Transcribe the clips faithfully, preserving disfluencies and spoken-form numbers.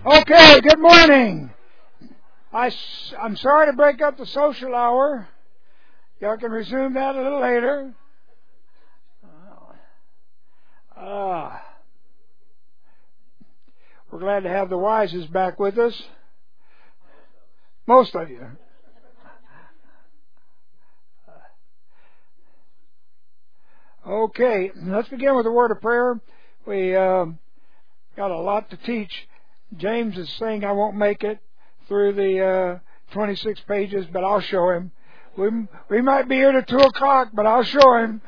Okay, good morning. I, I'm sorry to break up the social hour. Y'all can resume that a little later. Uh, we're glad to have the Wises back with us. Most of you. Okay, let's begin with a word of prayer. We uh, got a lot to teach. James is saying I won't make it through the uh, twenty-six pages, but I'll show him. We we might be here to two o'clock, but I'll show him.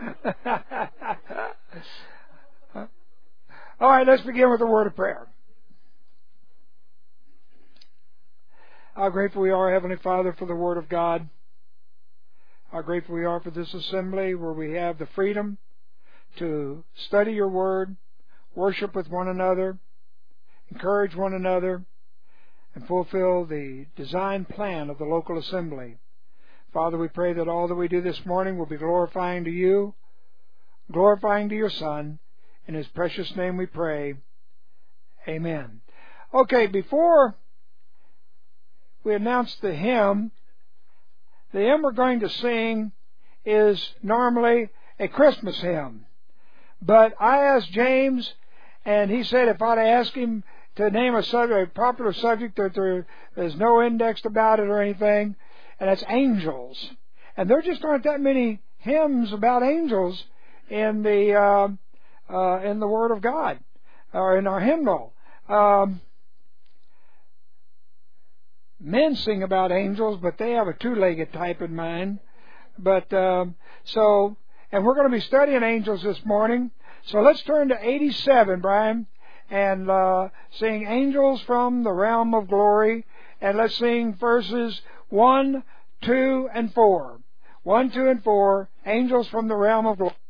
All right, let's begin with a word of prayer. How grateful we are, Heavenly Father, for the Word of God. How grateful we are for this assembly where we have the freedom to study your Word, worship with one another, encourage one another, and fulfill the design plan of the local assembly. Father, we pray that all that we do this morning will be glorifying to you, glorifying to your Son. In His precious name we pray. Amen. Okay, before we announce the hymn, the hymn we're going to sing is normally a Christmas hymn. But I asked James, and he said if I'd ask him to name a subject, a popular subject that there is no indexed about it or anything, and that's angels. And there just aren't that many hymns about angels in the uh, uh, in the Word of God or in our hymnal. Um, men sing about angels, but they have a two-legged type in mind. But um, so, and we're going to be studying angels this morning. So let's turn to eighty-seven, Brian, and uh, sing Angels from the Realm of Glory. And let's sing verses one, two, and four. one, two, and four, Angels from the Realm of Glory.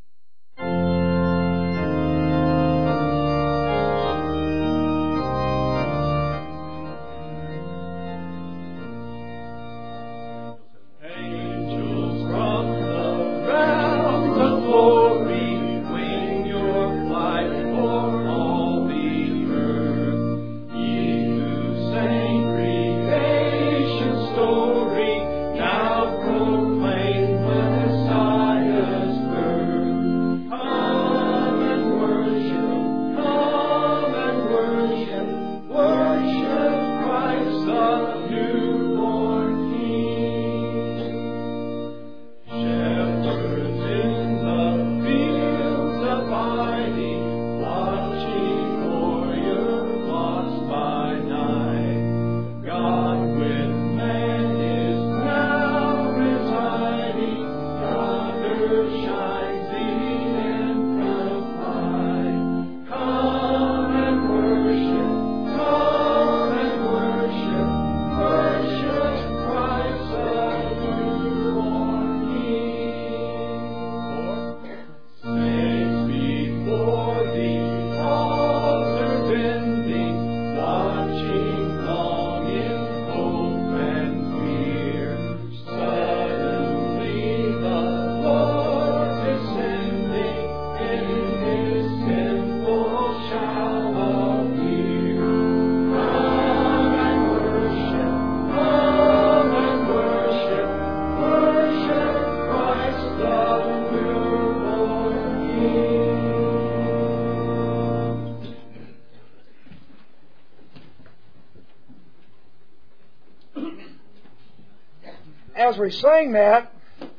As we sang that,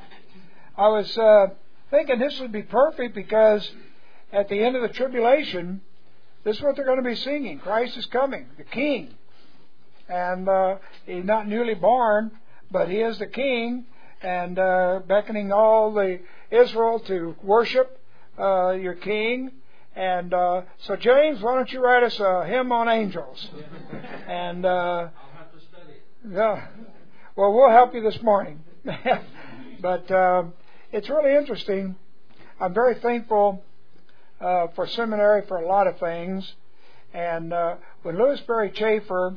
I was uh, thinking this would be perfect because at the end of the tribulation, this is what they're going to be singing. Christ is coming, the King. And uh, He's not newly born, but He is the King, and uh, beckoning all the Israel to worship uh, your King. And uh, so, James, why don't you write us a hymn on angels? and uh, I'll have to study it. Yeah. Well, we'll help you this morning. but uh, it's really interesting. I'm very thankful uh, for seminary for a lot of things. And uh, when Louis Berry Chafer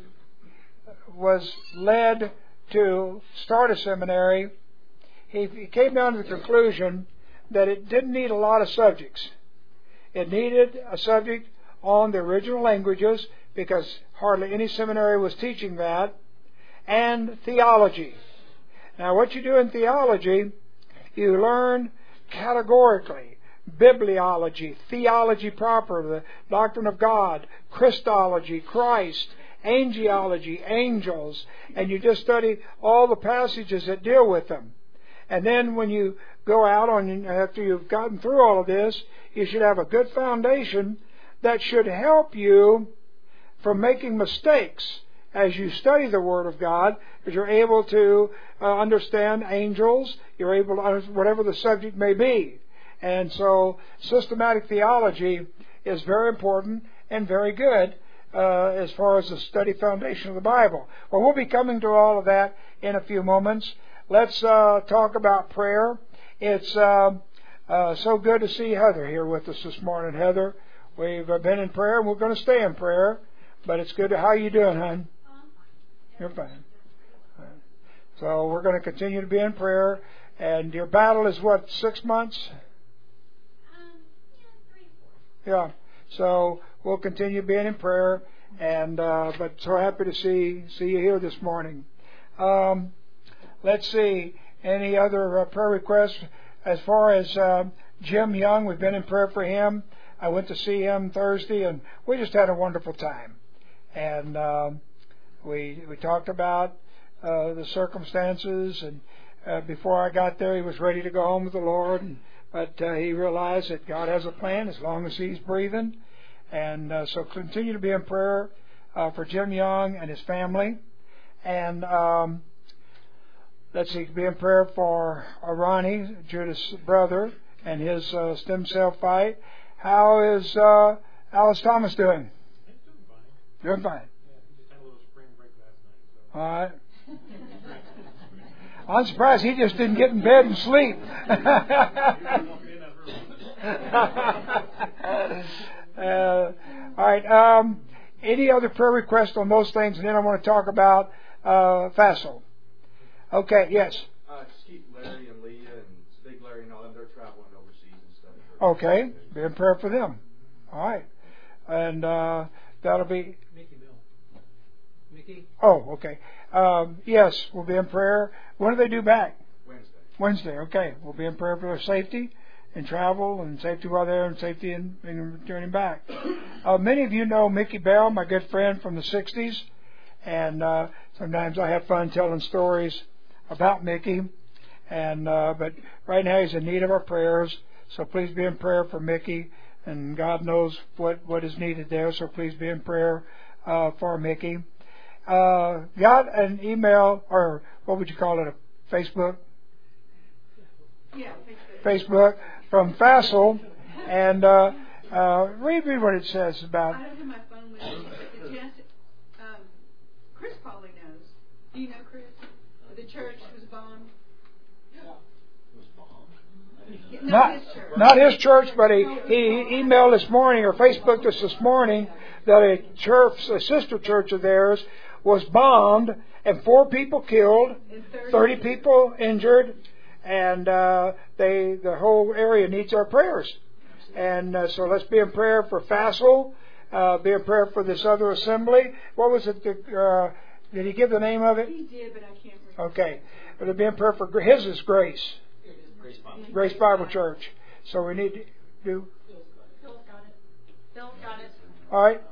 was led to start a seminary, he, he came down to the conclusion that it didn't need a lot of subjects. It needed a subject on the original languages, because hardly any seminary was teaching that, and theology. Now, what you do in theology, you learn categorically bibliology, theology proper, the doctrine of God, Christology, Christ, angelology, angels, and you just study all the passages that deal with them. And then when you go out on, after you've gotten through all of this, you should have a good foundation that should help you from making mistakes as you study the Word of God, because you're able to uh, understand angels, you're able to understand whatever the subject may be. And so systematic theology is very important and very good uh, as far as the study foundation of the Bible. Well, we'll be coming to all of that in a few moments. Let's uh, talk about prayer. It's uh, uh, so good to see Heather here with us this morning. Heather, we've been in prayer and we're going to stay in prayer, but it's good to, how you doing, hon? You're fine. So we're going to continue to be in prayer. And your battle is what, six months? Um, yeah, three, four. Yeah. So we'll continue being in prayer. And uh, but so happy to see see you here this morning. Um, let's see. Any other uh, prayer requests? As far as uh, Jim Young, we've been in prayer for him. I went to see him Thursday, and we just had a wonderful time. And um, we we talked about uh, the circumstances, and uh, before I got there, he was ready to go home with the Lord, and, but uh, he realized that God has a plan as long as he's breathing. And uh, so continue to be in prayer uh, for Jim Young and his family. And um, let's see, be in prayer for uh, Ronnie, Judith's brother, and his uh, stem cell fight. How is uh, Alice Thomas doing? He's doing fine. Doing fine. Yeah, he just had a little spring break last night. So. All right. I'm surprised he just didn't get in bed and sleep. uh, all right. Um, any other prayer requests on those things? And then I want to talk about uh, Fassel. Okay. Yes. Uh, just keep Larry and Leah and Big Larry and all them. They're traveling overseas and stuff. Okay. Be in prayer for them. All right. And uh, that'll be. Mickey Bill. Mickey? Oh, okay. Um, yes, we'll be in prayer. When do they do back? Wednesday. Wednesday. Okay. We'll be in prayer for their safety and travel, and safety while there, and safety in, in returning back. Uh, many of you know Mickey Bell, my good friend from the sixties, and uh, sometimes I have fun telling stories about Mickey. And uh, but right now he's in need of our prayers, so please be in prayer for Mickey. And God knows what, what is needed there, so please be in prayer uh, for Mickey. Uh, got an email, or what would you call it, a Facebook? Yeah, Facebook. Facebook from Fassel, and uh, uh, read me what it says about. I don't have my phone with me, but the test, um, Chris probably knows. Do you know Chris? The church was bombed. Not, Not, his church. not his church, but he, he emailed this morning or Facebooked us this morning that a church, a sister church of theirs, was bombed and four people killed, thirty people injured, and uh, they the whole area needs our prayers. And uh, so let's be in prayer for Fassel, uh, be in prayer for this other assembly. What was it? The, uh, did he give the name of it? He did, but I can't remember. Okay, but be in prayer for his is Grace. Grace Bible. Grace Bible Church. So we need to do. Phil's got it. Phil's got it. All right.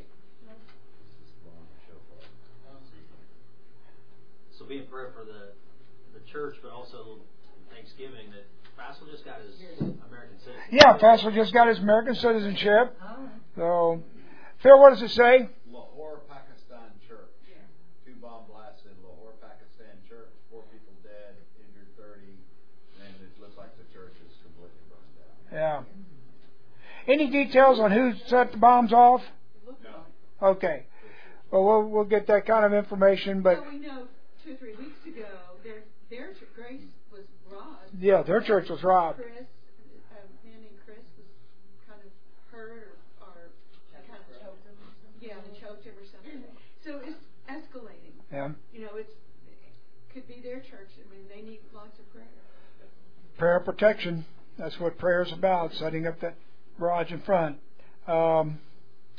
So be in prayer for the the church, but also Thanksgiving that Fassel just got his American citizenship. Yeah, Fassel just got his American citizenship. So, Phil, what does it say? Lahore, Pakistan church. Two bomb blasts in Lahore, Pakistan church. Four people dead, injured thirty, and it looks like the church is completely burned down. Yeah. Any details on who set the bombs off? No. Okay. Well, we'll we'll get that kind of information, but Well, we know two or three weeks ago, their their ch- Grace was robbed. yeah, their church was robbed. Chris, a man named Chris, was kind of hurt or, or kind of choked him. Yeah, and choked him or something. So it's escalating. Yeah. You know, it's it could be their church. I mean, they need lots of prayer. Prayer protection. That's what prayer is about. Setting up that barrage in front. Um,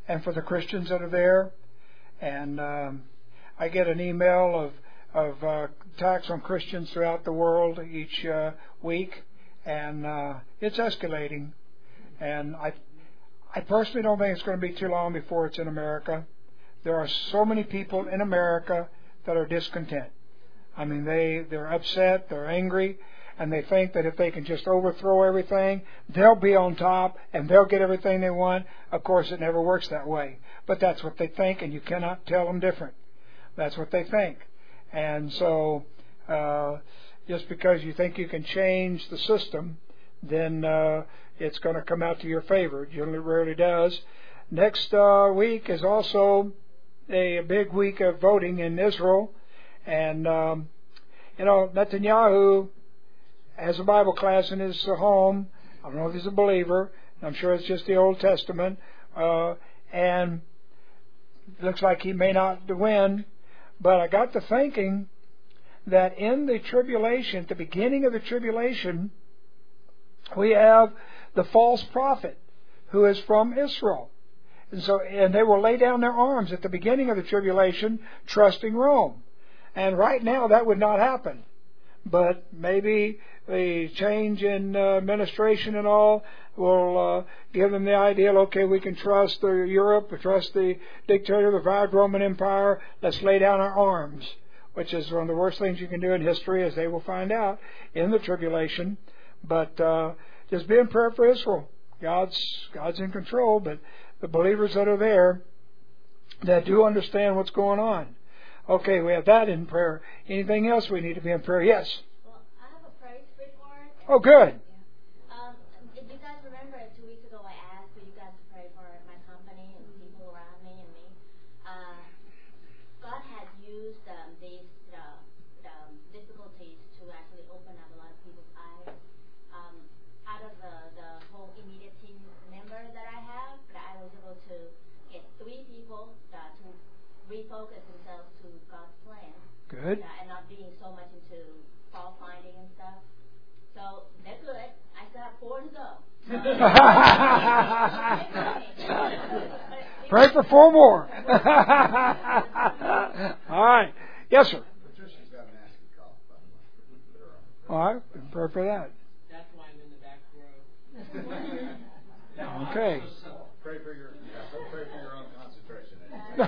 and for the Christians that are there. And um, I get an email of of uh, attacks on Christians throughout the world each uh, week, and uh, it's escalating. And I, I personally don't think it's going to be too long before it's in America. There are so many people in America that are discontent. I mean, they they're upset, they're angry, and they think that if they can just overthrow everything, they'll be on top and they'll get everything they want. Of course, it never works that way. But that's what they think, and you cannot tell them different. That's what they think. And so, uh, just because you think you can change the system, then uh, it's going to come out to your favor. It generally rarely does. Next uh, week is also a, a big week of voting in Israel. And, um, you know, Netanyahu has a Bible class in his home. I don't know if he's a believer. I'm sure it's just the Old Testament. Uh, and it looks like he may not win. But I got to thinking that in the tribulation, at the beginning of the tribulation, we have the false prophet who is from Israel. And so, and they will lay down their arms at the beginning of the tribulation, trusting Rome. And right now that would not happen. But maybe the change in uh, administration and all will uh, give them the idea, okay, we can trust the Europe, we trust the dictator, the revived Roman Empire, let's lay down our arms, which is one of the worst things you can do in history, as they will find out in the tribulation. But uh, just be in prayer for Israel. God's, God's in control, but the believers that are there that do understand what's going on. Okay, we have that in prayer. Anything else we need to be in prayer? Yes? Well, I have a praise report. Oh, good. Yeah. Um, if you guys remember, two weeks ago I asked for you guys to pray for my company and people around me and me. Uh, God has used um, these uh, the difficulties to actually open up a lot of people's eyes. Um, out of the, the whole immediate team member that I have, that I was able to get three people that to refocus themselves to God's plan. Good. Uh, and not being so much into fault finding and stuff. So they're good. I still have four to go. Pray for four more. All right. Yes, sir. Patricia's got an asking cough, by the way. All right. Pray for that. That's why I'm in the back row. Okay. Pray for your, yeah, so pray for your own concentration.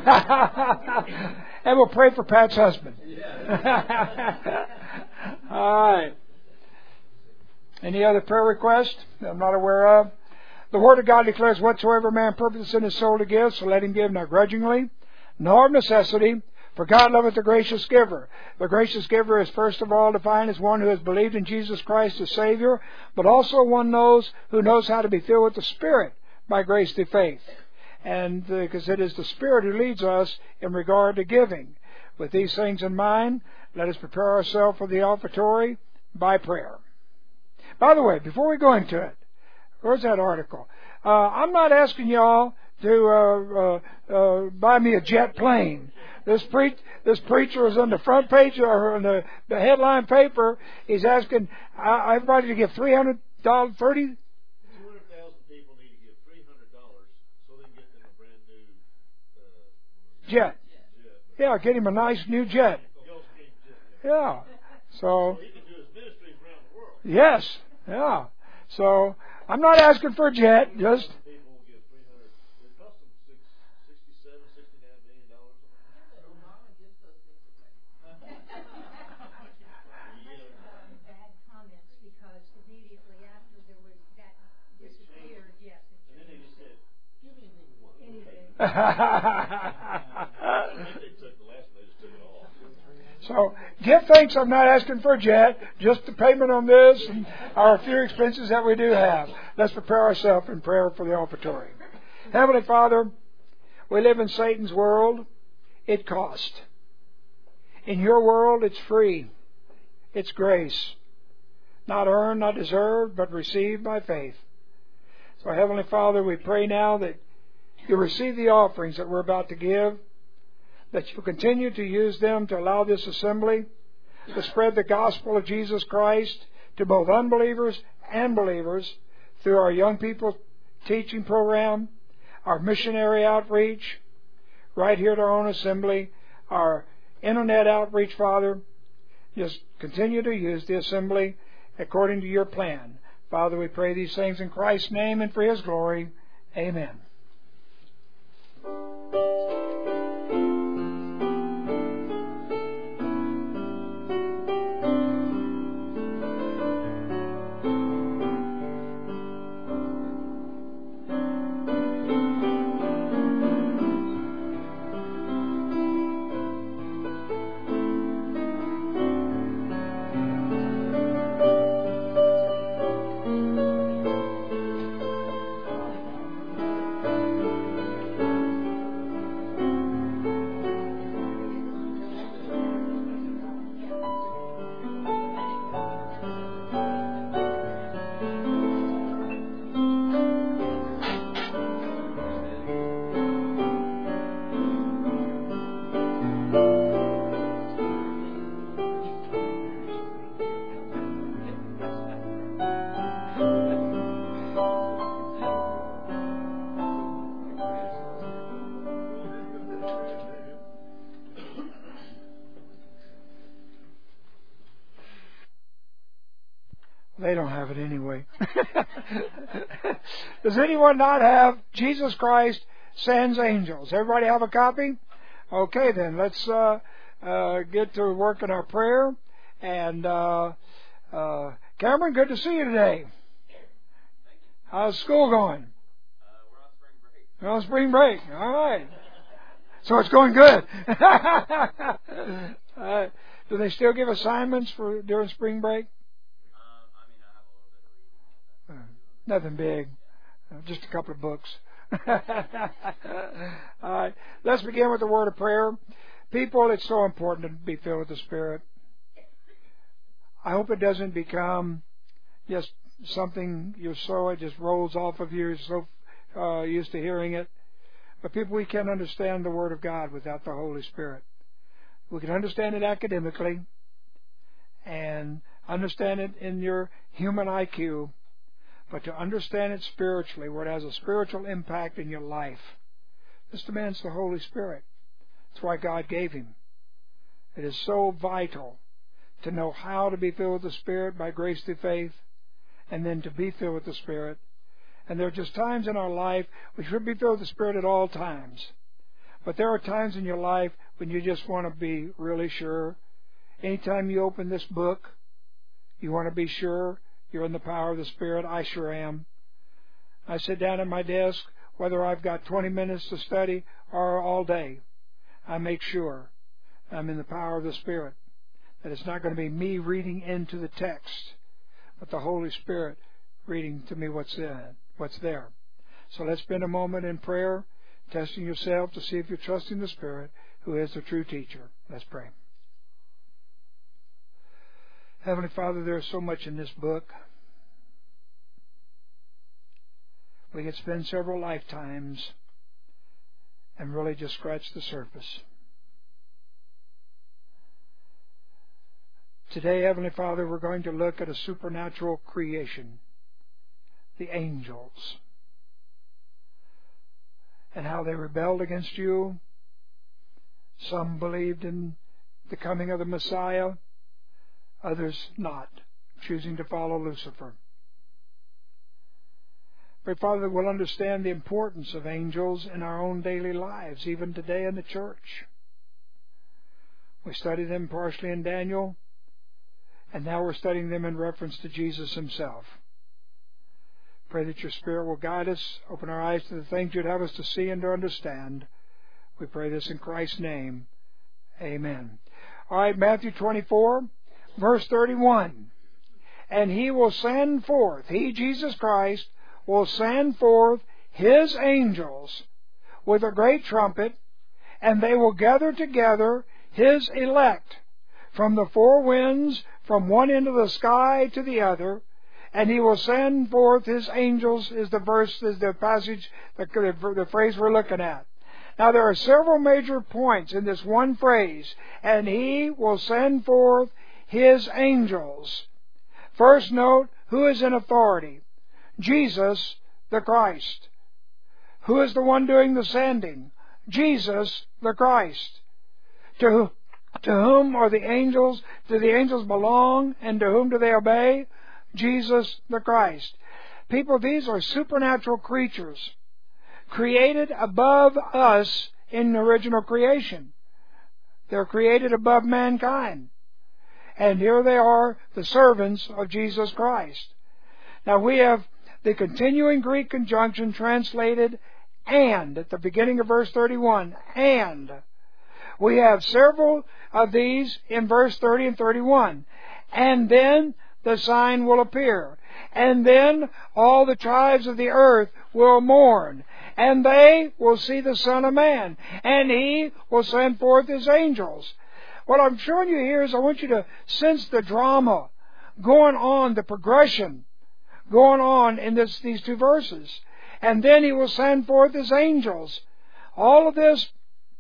And we'll pray for Pat's husband. Yeah. All right. Any other prayer requests that I'm not aware of? The Word of God declares, whatsoever man purposes in his soul to give, so let him give not grudgingly, nor of necessity, for God loveth the gracious giver. The gracious giver is first of all defined as one who has believed in Jesus Christ as Savior, but also one knows who knows how to be filled with the Spirit by grace through faith. And because uh, it is the Spirit who leads us in regard to giving. With these things in mind, let us prepare ourselves for the offertory by prayer. By the way, before we go into it, where's that article? Uh, I'm not asking y'all to uh, uh, uh, buy me a jet plane. This, pre- this preacher is on the front page or on the, the headline paper. He's asking uh, everybody to give three hundred dollars, thirty two hundred thousand people need to give three hundred dollars so they can get them a brand new uh, jet. jet. Yeah, get him a nice new jet. Yeah. So, So he can do his ministry around the world. yes. Yeah. So, I'm not asking for a jet, just... People will give three hundred. It costs them six, sixty-seven, sixty-nine million dollars. Bad comments because immediately after there was that disappeared. Yes. And then they just said, give me anything you want. Anything. I think they took the last one, they just took it all. So, give thanks, I'm not asking for a jet, just the payment on this and our few expenses that we do have. Let's prepare ourselves in prayer for the offertory. Heavenly Father, we live in Satan's world. It costs. In your world, it's free. It's grace. Not earned, not deserved, but received by faith. So, Heavenly Father, we pray now that you receive the offerings that we're about to give, that you continue to use them to allow this assembly to spread the gospel of Jesus Christ to both unbelievers and believers through our young people teaching program, our missionary outreach, right here at our own assembly, our internet outreach, Father. Just continue to use the assembly according to your plan. Father, we pray these things in Christ's name and for His glory. Amen. They don't have it anyway. Does anyone not have Jesus Christ Sends Angels? Everybody have a copy? Okay, then let's uh, uh, get to work in our prayer. And uh, uh, Cameron, good to see you today. How's school going? Uh, we're on spring break. We're on spring break. All right. So it's going good. uh, do they still give assignments for during spring break? Nothing big, uh, just a couple of books. All right, let's begin with the word of prayer. People, it's so important to be filled with the Spirit. I hope it doesn't become just something you're so, it just rolls off of you, you're so uh, used to hearing it. But people, we can't understand the Word of God without the Holy Spirit. We can understand it academically and understand it in your human I Q. But to understand it spiritually, where it has a spiritual impact in your life, this demands the Holy Spirit. That's why God gave Him. It is so vital to know how to be filled with the Spirit by grace through faith, and then to be filled with the Spirit. And there are just times in our life we should be filled with the Spirit at all times. But there are times in your life when you just want to be really sure. Anytime you open this book, you want to be sure you're in the power of the Spirit. I sure am. I sit down at my desk, whether I've got twenty minutes to study or all day. I make sure I'm in the power of the Spirit. That it's not going to be me reading into the text, but the Holy Spirit reading to me what's in, what's there. So let's spend a moment in prayer, testing yourself to see if you're trusting the Spirit, who is the true teacher. Let's pray. Heavenly Father, there is so much in this book. We could spend several lifetimes and really just scratch the surface. Today, Heavenly Father, we're going to look at a supernatural creation, the angels, and how they rebelled against you. Some believed in the coming of the Messiah, others not, choosing to follow Lucifer. But Father, we'll understand the importance of angels in our own daily lives, even today in the church. We studied them partially in Daniel, and now we're studying them in reference to Jesus Himself. Pray that your Spirit will guide us, open our eyes to the things you'd have us to see and to understand. We pray this in Christ's name. Amen. All right, Matthew twenty-four. Verse thirty-one, and He will send forth, He, Jesus Christ, will send forth His angels with a great trumpet, and they will gather together His elect from the four winds, from one end of the sky to the other, and He will send forth His angels, is the verse, is the passage, the, the phrase we're looking at. Now there are several major points in this one phrase, and He will send forth His angels. First note, who is in authority? Jesus the Christ. Who is the one doing the sending? Jesus the Christ. To, to whom are the angels? Do the angels belong? And to whom do they obey? Jesus the Christ. People, these are supernatural creatures created above us in original creation. They're created above mankind. And here they are, the servants of Jesus Christ. Now we have the continuing Greek conjunction translated and at the beginning of verse thirty-one. And. We have several of these in verse thirty and thirty-one. And then the sign will appear. And then all the tribes of the earth will mourn. And they will see the Son of Man. And He will send forth His angels. What I'm showing you here is I want you to sense the drama going on, the progression going on in this, these two verses. And then He will send forth His angels. All of this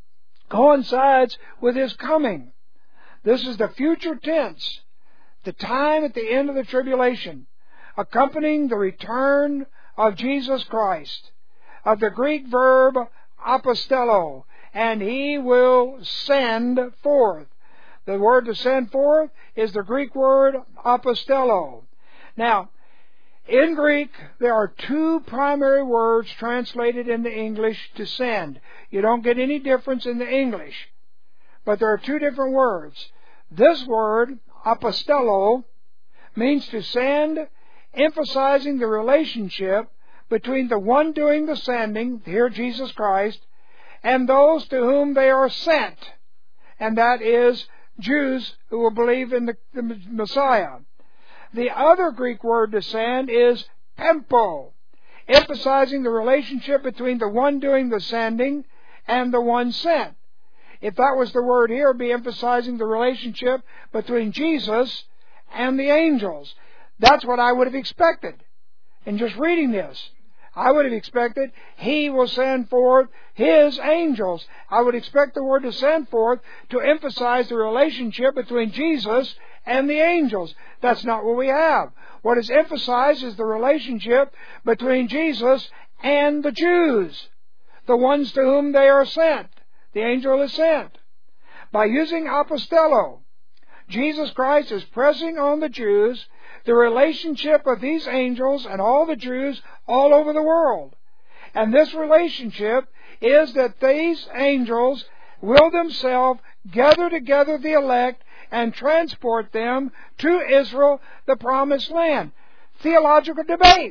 coincides with His coming. This is the future tense, the time at the end of the tribulation, accompanying the return of Jesus Christ, of the Greek verb apostello, and He will send forth. The word to send forth is the Greek word apostello. Now, in Greek, there are two primary words translated into English to send. You don't get any difference in the English. But there are two different words. This word, apostello, means to send, emphasizing the relationship between the one doing the sending, here Jesus Christ, and those to whom they are sent. And that is Jews who will believe in the, the Messiah. The other Greek word to send is pempo, emphasizing the relationship between the one doing the sending and the one sent. If that was the word here, it would be emphasizing the relationship between Jesus and the angels. That's what I would have expected in just reading this. I would have expected He will send forth His angels. I would expect the word to send forth to emphasize the relationship between Jesus and the angels. That's not what we have. What is emphasized is the relationship between Jesus and the Jews, the ones to whom they are sent. The angel is sent. By using apostello, Jesus Christ is pressing on the Jews the relationship of these angels and all the Jews all over the world. And this relationship is that these angels will themselves gather together the elect and transport them to Israel, the promised land. Theological debate.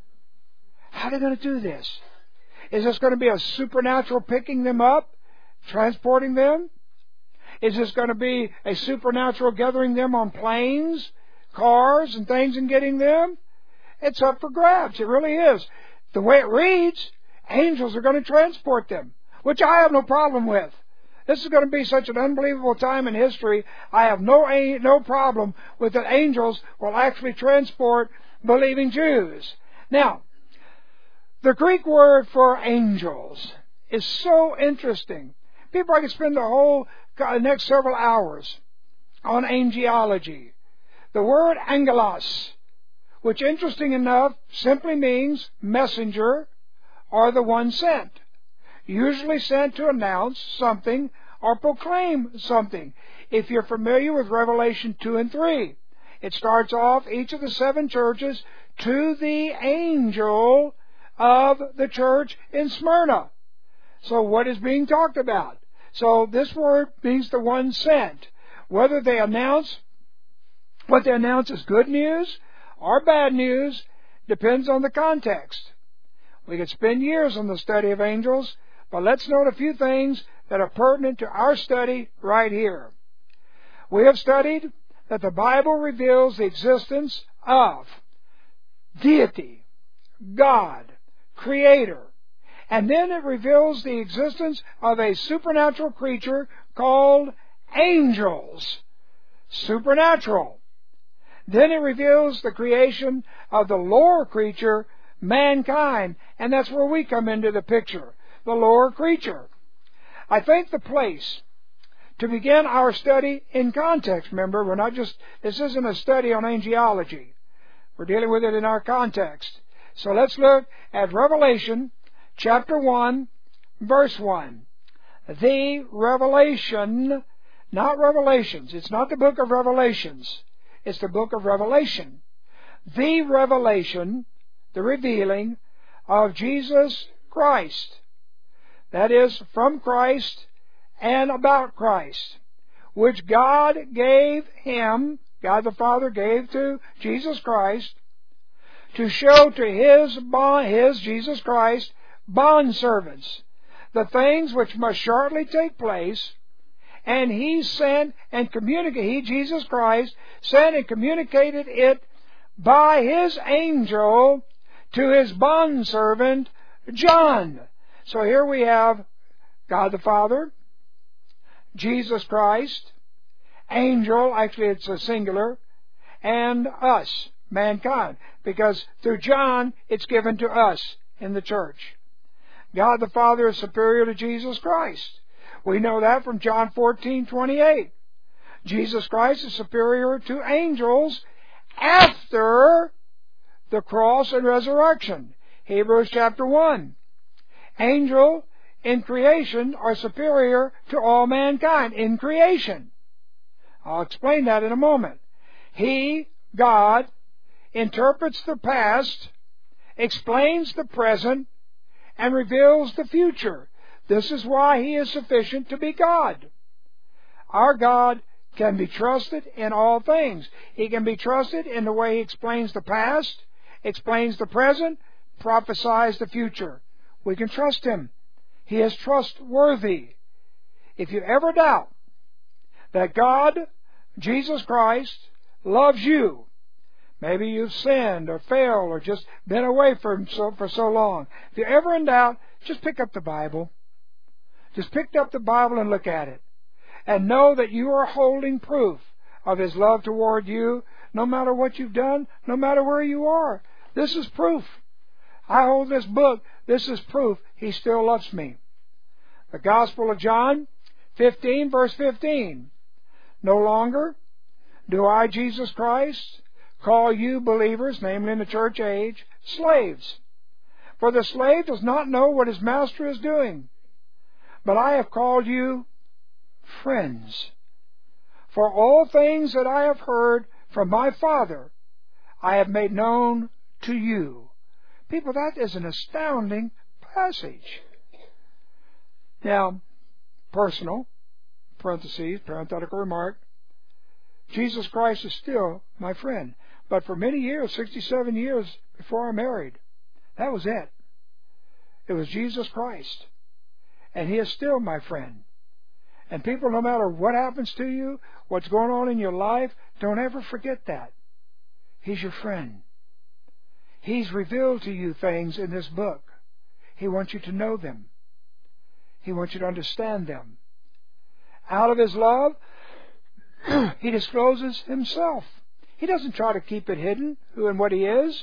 How are they going to do this? Is this going to be a supernatural picking them up, transporting them? Is this going to be a supernatural gathering them on planes, cars, and things and getting them? It's up for grabs. It really is. The way it reads, angels are going to transport them, which I have no problem with. This is going to be such an unbelievable time in history. I have no no problem with that angels will actually transport believing Jews. Now, the Greek word for angels is so interesting. People, I could spend the whole next several hours on angelology. The word angelos, which interesting enough simply means messenger or the one sent. Usually sent to announce something or proclaim something. If you're familiar with Revelation two and three, it starts off each of the seven churches to the angel of the church in Smyrna. So what is being talked about? So this word means the one sent. Whether they announce, what they announce is good news or bad news depends on the context. We could spend years on the study of angels, but let's note a few things that are pertinent to our study right here. We have studied that the Bible reveals the existence of deity, God, Creator, and then it reveals the existence of a supernatural creature called angels. Supernatural. Then it reveals the creation of the lower creature, mankind, and that's where we come into the picture, the lower creature. I think the place to begin our study in context, remember, we're not just, this isn't a study on angelology. We're dealing with it in our context. So let's look at Revelation chapter one, verse one. The revelation, not Revelations. It's not the book of Revelations. It's the book of Revelation. The revelation, the revealing of Jesus Christ. That is, from Christ and about Christ, which God gave Him, God the Father gave to Jesus Christ, to show to His, bond, His Jesus Christ, bondservants, the things which must shortly take place, and He sent and communicated, He, Jesus Christ, sent and communicated it by His angel to His bondservant, John. So here we have God the Father, Jesus Christ, angel, actually it's a singular, and us, mankind, because through John it's given to us in the church. God the Father is superior to Jesus Christ. We know that from John fourteen twenty-eight. Jesus Christ is superior to angels after the cross and resurrection. Hebrews chapter one. Angel in creation are superior to all mankind in creation. I'll explain that in a moment. He, God, interprets the past, explains the present, and reveals the future. This is why He is sufficient to be God. Our God can be trusted in all things. He can be trusted in the way He explains the past, explains the present, prophesies the future. We can trust Him. He is trustworthy. If you ever doubt that God, Jesus Christ, loves you, maybe you've sinned or failed or just been away from so, for so long. If you're ever in doubt, just pick up the Bible. Just pick up the Bible and look at it. And know that you are holding proof of His love toward you, no matter what you've done, no matter where you are. This is proof. I hold this book. This is proof He still loves me. The Gospel of John fifteen, verse fifteen. No longer do I, Jesus Christ, call you believers, namely in the church age, slaves. For the slave does not know what his master is doing. But I have called you friends. For all things that I have heard from my Father, I have made known to you. People, that is an astounding passage. Now, personal, parentheses, parenthetical remark, Jesus Christ is still my friend. But for many years, sixty-seven years before I married, that was it. It was Jesus Christ. And He is still my friend. And people, no matter what happens to you, what's going on in your life, don't ever forget that. He's your friend. He's revealed to you things in this book. He wants you to know them. He wants you to understand them. Out of His love, He discloses Himself. He doesn't try to keep it hidden, who and what He is.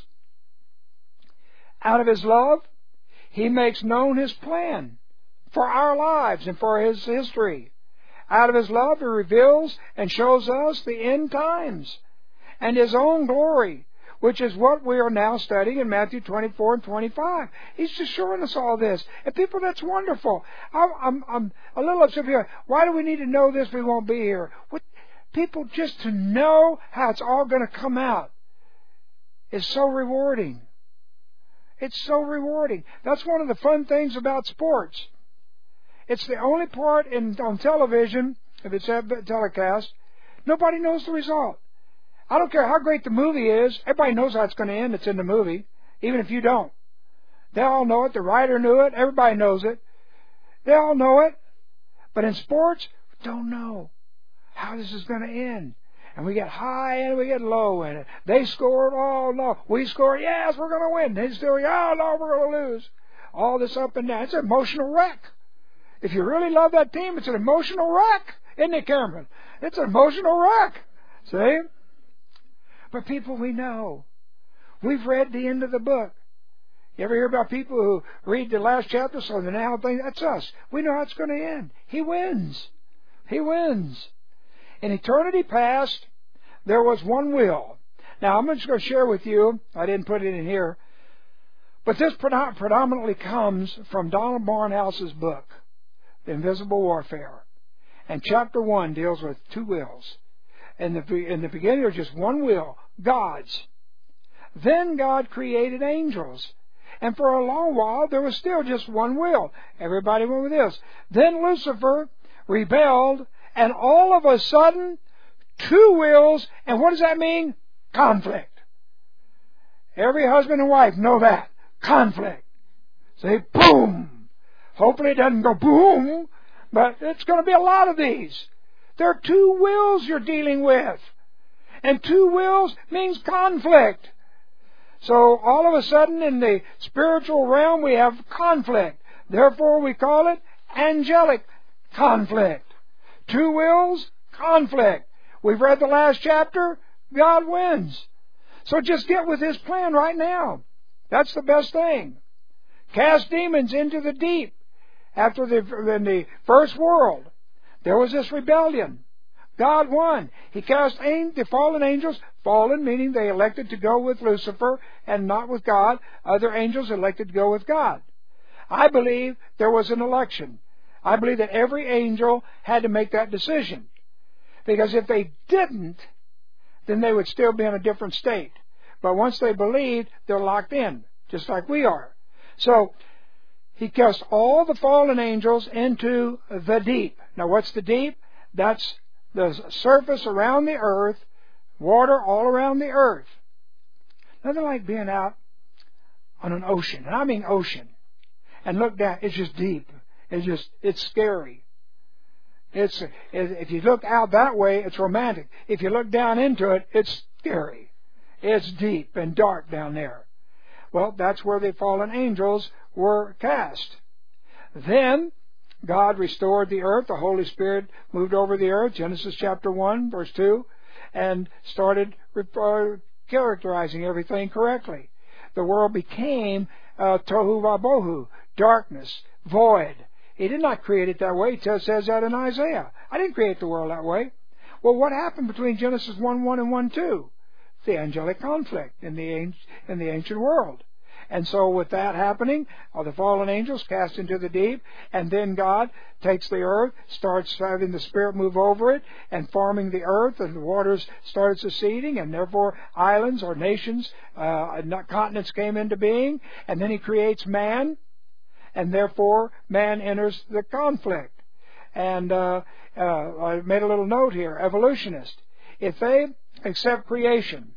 Out of His love, He makes known His plan for our lives and for His history. Out of His love, He reveals and shows us the end times and His own glory, which is what we are now studying in Matthew twenty-four and twenty-five. He's just showing us all this. And people, that's wonderful. I'm, I'm, I'm a little upset here. Why do we need to know this? We won't be here. What, people, just to know how it's all going to come out is so rewarding. It's so rewarding. That's one of the fun things about sports. It's the only part in on television, if it's telecast, nobody knows the result. I don't care how great the movie is. Everybody knows how it's going to end. It's in the movie, even if you don't. They all know it. The writer knew it. Everybody knows it. They all know it. But in sports, we don't know how this is going to end. And we get high and we get low in it. They scored, oh no. We scored, yes, we're going to win. They still, oh no, we're going to lose. All this up and down. It's an emotional wreck. If you really love that team, it's an emotional wreck. Isn't it, Cameron? It's an emotional wreck. See? But people, we know. We've read the end of the book. You ever hear about people who read the last chapter, so they now think that's us. We know how it's going to end. He wins. He wins. In eternity past, there was one will. Now, I'm just going to share with you, I didn't put it in here, But this predominantly comes from Donald Barnhouse's book, The Invisible Warfare. And chapter one deals with two wills. In the, in the beginning, there's just one will, God's. Then God created angels. And for a long while, there was still just one will. Everybody went with this. Then Lucifer rebelled, and all of a sudden, two wills. And what does that mean? Conflict. Every husband and wife know that. Conflict. Say, boom. Hopefully it doesn't go boom, but it's going to be a lot of these. There are two wills you're dealing with. And two wills means conflict. So all of a sudden in the spiritual realm we have conflict. Therefore we call it angelic conflict. Two wills, conflict. We've read the last chapter, God wins. So just get with His plan right now. That's the best thing. Cast demons into the deep. After the, in the first world, there was this rebellion. God won. He cast the fallen angels, fallen meaning they elected to go with Lucifer and not with God. Other angels elected to go with God. I believe there was an election. I believe that every angel had to make that decision. Because if they didn't, then they would still be in a different state. But once they believed, they're locked in, just like we are. So, He cast all the fallen angels into the deep. Now what's the deep? That's the surface around the earth, water all around the earth. Nothing like being out on an ocean, and I mean ocean, and look down. It's just deep. It's just, it's scary. It's, if you look out that way, it's romantic. If you look down into it, it's scary. It's deep and dark down there. Well, that's where the fallen angels were cast. Then God restored the earth. The Holy Spirit moved over the earth, Genesis chapter one, verse two, and started uh, characterizing everything correctly. The world became uh, tohu vabohu, darkness, void. He did not create it that way. It says that in Isaiah. I didn't create the world that way. Well, what happened between Genesis one one and one two? The angelic conflict in the in the ancient world. And so with that happening, all the fallen angels cast into the deep, and then God takes the earth, starts having the Spirit move over it, and forming the earth, and the waters started seceding, and therefore islands or nations, uh, continents came into being, and then He creates man, and therefore man enters the conflict. And uh, uh, I made a little note here, evolutionists. If they accept creation,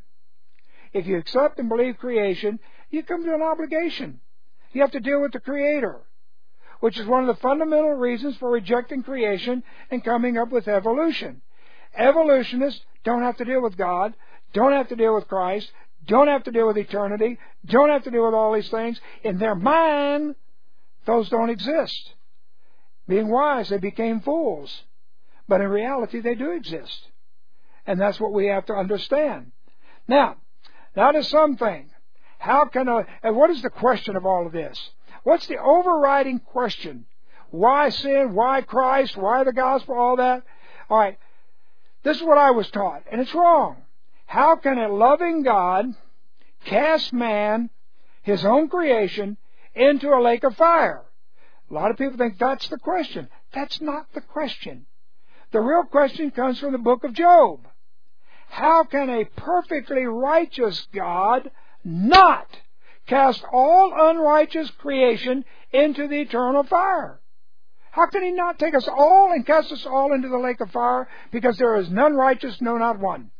if you accept and believe creation, you come to an obligation. You have to deal with the Creator, which is one of the fundamental reasons for rejecting creation and coming up with evolution. Evolutionists don't have to deal with God, don't have to deal with Christ, don't have to deal with eternity, don't have to deal with all these things. In their mind, those don't exist. Being wise, they became fools. But in reality, they do exist. And that's what we have to understand. Now, that is something. How can I, and what is the question of all of this? What's the overriding question? Why sin? Why Christ? Why the gospel? All that? All right. This is what I was taught, and it's wrong. How can a loving God cast man, His own creation, into a lake of fire? A lot of people think that's the question. That's not the question. The real question comes from the book of Job. How can a perfectly righteous God not cast all unrighteous creation into the eternal fire? How can He not take us all and cast us all into the lake of fire? Because there is none righteous, no, not one.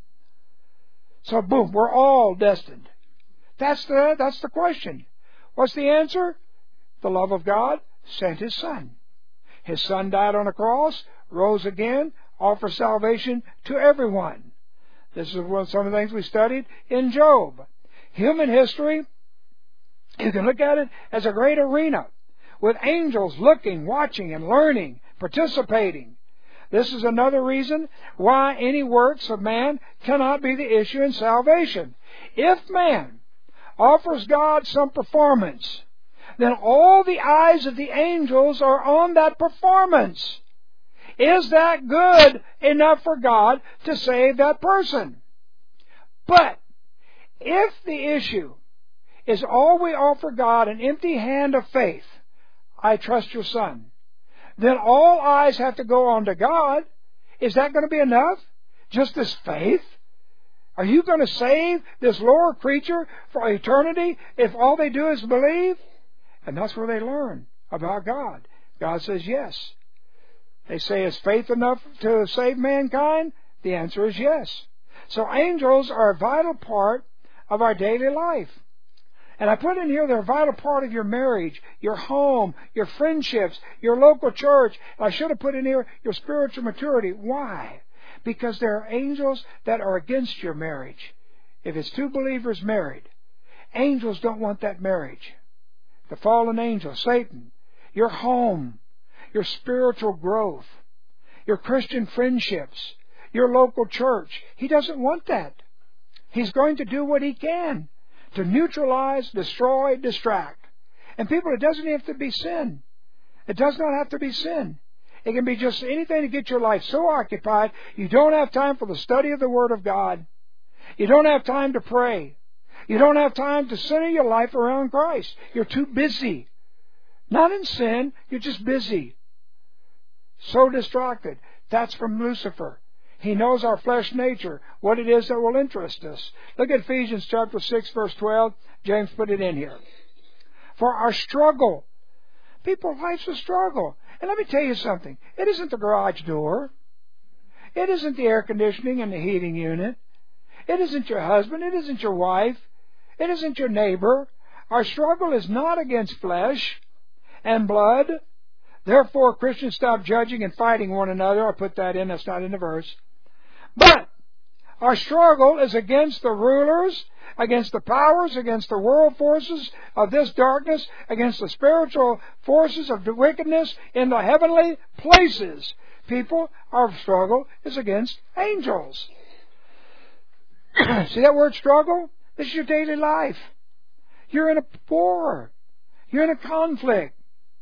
So boom, we're all destined. That's the, that's the question. What's the answer? The love of God sent His Son. His Son died on a cross, rose again, offers salvation to everyone. This is one, some of the things we studied in Job. Human history, you can look at it as a great arena with angels looking, watching, and learning, participating. This is another reason why any works of man cannot be the issue in salvation. If man offers God some performance, then all the eyes of the angels are on that performance. Is that good enough for God to save that person? But if the issue is all we offer God an empty hand of faith, I trust your Son, then all eyes have to go on to God. Is that going to be enough? Just this faith? Are you going to save this lower creature for eternity if all they do is believe? And that's where they learn about God. God says yes. They say, is faith enough to save mankind? The answer is yes. So angels are a vital part of our daily life. And I put in here they're a vital part of your marriage, your home, your friendships, your local church. I should have put in here your spiritual maturity. Why? Because there are angels that are against your marriage. If it's two believers married, angels don't want that marriage. The fallen angel, Satan, your home, your spiritual growth, your Christian friendships, your local church. He doesn't want that. He's going to do what he can to neutralize, destroy, distract. And people, it doesn't have to be sin. It does not have to be sin. It can be just anything to get your life so occupied you don't have time for the study of the Word of God. You don't have time to pray. You don't have time to center your life around Christ. You're too busy. Not in sin, you're just busy. So distracted. That's from Lucifer. He knows our flesh nature, what it is that will interest us. Look at Ephesians chapter six, verse twelve. James put it in here. For our struggle. People, life's a struggle. And let me tell you something. It isn't the garage door. It isn't the air conditioning and the heating unit. It isn't your husband. It isn't your wife. It isn't your neighbor. Our struggle is not against flesh and blood. Therefore, Christians stop judging and fighting one another. I put that in. That's not in the verse. But our struggle is against the rulers, against the powers, against the world forces of this darkness, against the spiritual forces of the wickedness in the heavenly places. People, our struggle is against angels. See that word struggle? This is your daily life. You're in a war. You're in a conflict.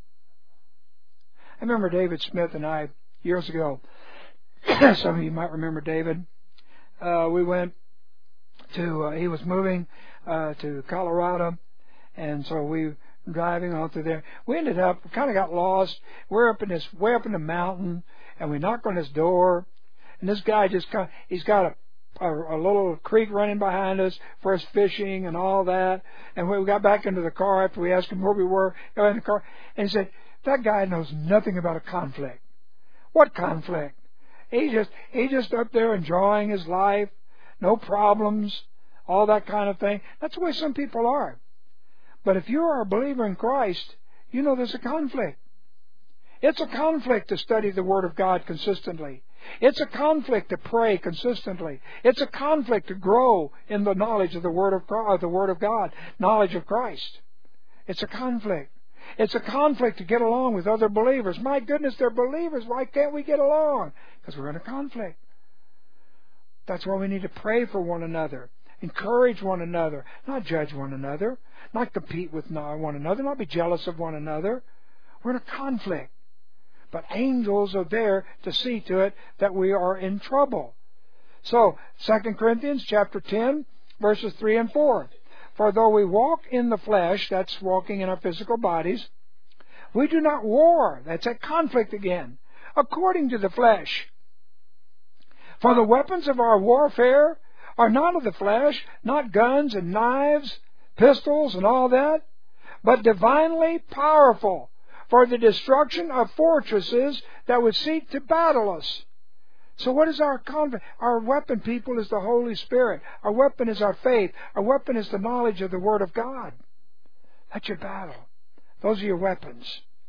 I remember David Smith and I, years ago, some of you might remember David, uh, we went to, uh, he was moving uh, to Colorado, and so we were driving on through there. We ended up, we kind of got lost. We're up in this, way up in the mountain, and we knocked on his door, and this guy just kind of, he's got a A, a little creek running behind us for us fishing and all that. And when we got back into the car after we asked him where we were, got in the car, and he said, that guy knows nothing about a conflict. What conflict? He just, he just up there enjoying his life, no problems, all that kind of thing. That's the way some people are. But if you are a believer in Christ, you know there's a conflict. It's a conflict to study the Word of God consistently. It's a conflict to pray consistently. It's a conflict to grow in the knowledge of the Word of God, the Word of God, knowledge of Christ. It's a conflict. It's a conflict to get along with other believers. My goodness, they're believers. Why can't we get along? Because we're in a conflict. That's why we need to pray for one another, encourage one another, not judge one another, not compete with one another, not be jealous of one another. We're in a conflict. But angels are there to see to it that we are in trouble. So, Second Corinthians chapter ten, verses three and four. For though we walk in the flesh, that's walking in our physical bodies, we do not war, that's a conflict again, according to the flesh. For the weapons of our warfare are not of the flesh, not guns and knives, pistols and all that, but divinely powerful, for the destruction of fortresses that would seek to battle us. So what is our conflict? Our weapon, people, is the Holy Spirit. Our weapon is our faith. Our weapon is the knowledge of the Word of God. That's your battle. Those are your weapons.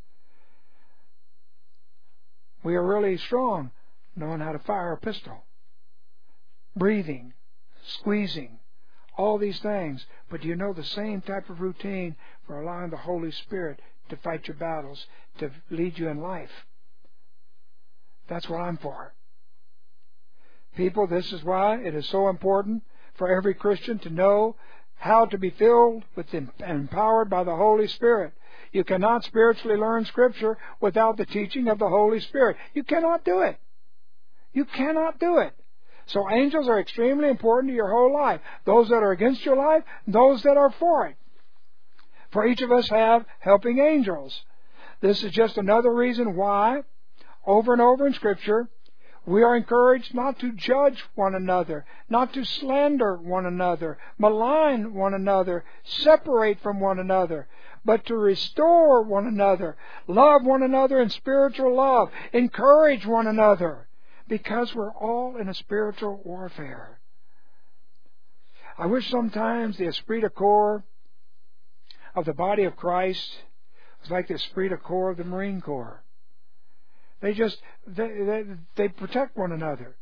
We are really strong knowing how to fire a pistol. Breathing, squeezing, all these things. But do you know the same type of routine for allowing the Holy Spirit to fight your battles, to lead you in life? That's what I'm for. People, this is why it is so important for every Christian to know how to be filled with and empowered by the Holy Spirit. You cannot spiritually learn Scripture without the teaching of the Holy Spirit. You cannot do it. You cannot do it. So angels are extremely important to your whole life. Those that are against your life, those that are for it. For each of us have helping angels. This is just another reason why, over and over in Scripture, we are encouraged not to judge one another, not to slander one another, malign one another, separate from one another, but to restore one another, love one another in spiritual love, encourage one another, because we're all in a spiritual warfare. I wish sometimes the esprit de corps of the body of Christ was like the esprit de corps of the Marine Corps. They just, they, they, they protect one another.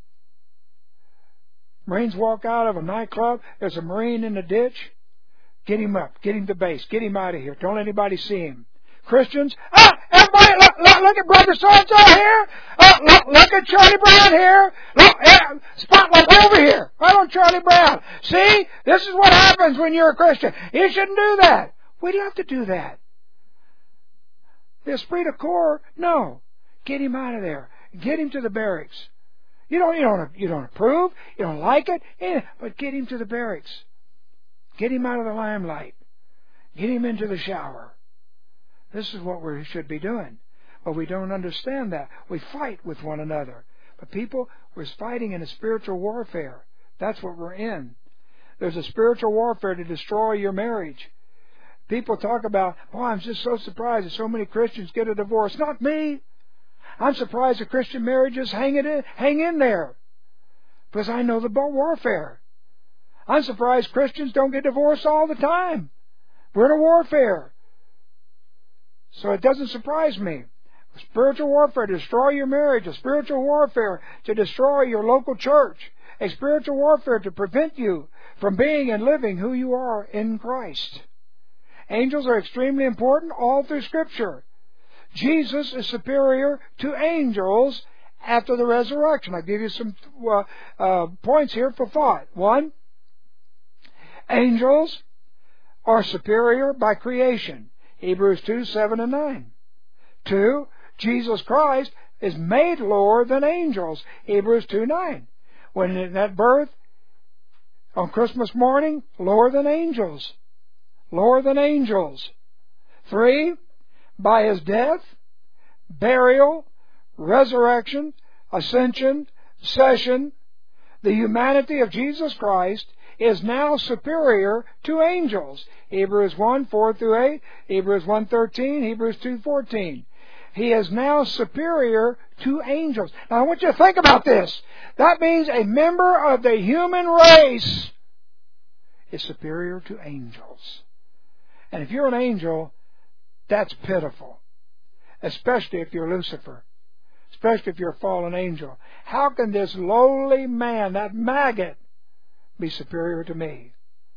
Marines walk out of a nightclub, there's a Marine in the ditch, get him up, get him to base, get him out of here, don't let anybody see him. Christians, ah, everybody, look, look, look at Brother so-and-so here, oh, look, look at Charlie Brown here, look, eh, spotlight over here, right on Charlie Brown. See, this is what happens when you're a Christian. You shouldn't do that. We don't have to do that. The esprit de corps, no. Get him out of there. Get him to the barracks. You don't, you don't, you don't approve. You don't like it. Eh, but get him to the barracks. Get him out of the limelight. Get him into the shower. This is what we should be doing. But we don't understand that. We fight with one another. But people, we're fighting in a spiritual warfare. That's what we're in. There's a spiritual warfare to destroy your marriage. People talk about, oh, I'm just so surprised that so many Christians get a divorce. Not me. I'm surprised the Christian marriages hang, it in, hang in there, because I know the warfare. I'm surprised Christians don't get divorced all the time. We're in a warfare. So it doesn't surprise me. A spiritual warfare to destroy your marriage, a spiritual warfare to destroy your local church, a spiritual warfare to prevent you from being and living who you are in Christ. Angels are extremely important all through Scripture. Jesus is superior to angels after the resurrection. I'll give you some uh, uh, points here for thought. One, angels are superior by creation. Hebrews two, seven and nine. Two, Jesus Christ is made lower than angels. Hebrews two, nine. When in that birth, on Christmas morning, lower than angels. Lower than angels. Three, by His death, burial, resurrection, ascension, session, the humanity of Jesus Christ is now superior to angels. Hebrews one, four through eight, Hebrews one, thirteen, Hebrews two, fourteen. He is now superior to angels. Now I want you to think about this. That means a member of the human race is superior to angels. And if you're an angel, that's pitiful. Especially if you're Lucifer. Especially if you're a fallen angel. How can this lowly man, that maggot, be superior to me?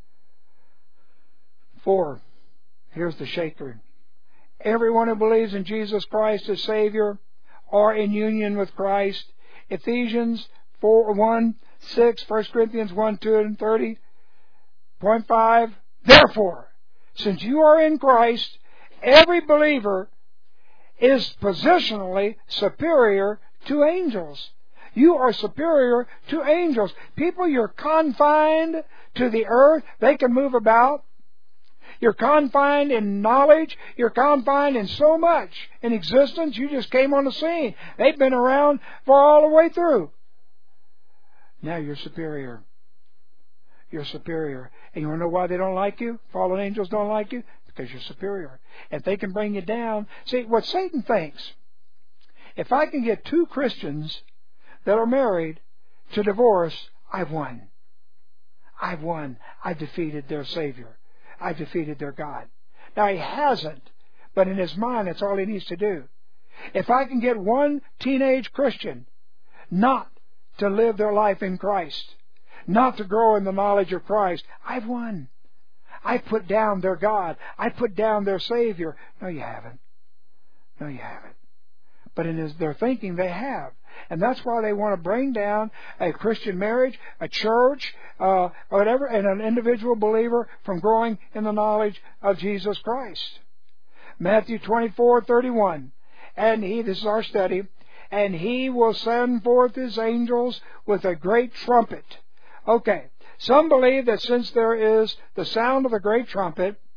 Four, here's the shaker. Everyone who believes in Jesus Christ as Savior are in union with Christ. Ephesians four, one, six, First Corinthians one, two, and thirty. Point five, therefore, since you are in Christ, every believer is positionally superior to angels. You are superior to angels. People, you're confined to the earth. They can move about. You're confined in knowledge. You're confined in so much in existence. You just came on the scene. They've been around for all the way through. Now you're superior. You're superior. And you want to know why they don't like you? Fallen angels don't like you? Because you're superior. If they can bring you down. See, what Satan thinks, if I can get two Christians that are married to divorce, I've won. I've won. I've defeated their Savior. I've defeated their God. Now, he hasn't, but in his mind, that's all he needs to do. If I can get one teenage Christian not to live their life in Christ, not to grow in the knowledge of Christ, I've won. I put down their God. I put down their Savior. No, you haven't. No, you haven't. But in his, their thinking, they have. And that's why they want to bring down a Christian marriage, a church, uh, or whatever, and an individual believer from growing in the knowledge of Jesus Christ. Matthew twenty-four, thirty-one. And he, this is our study, and he will send forth his angels with a great trumpet. Okay. Some believe that since there is the sound of a great trumpet,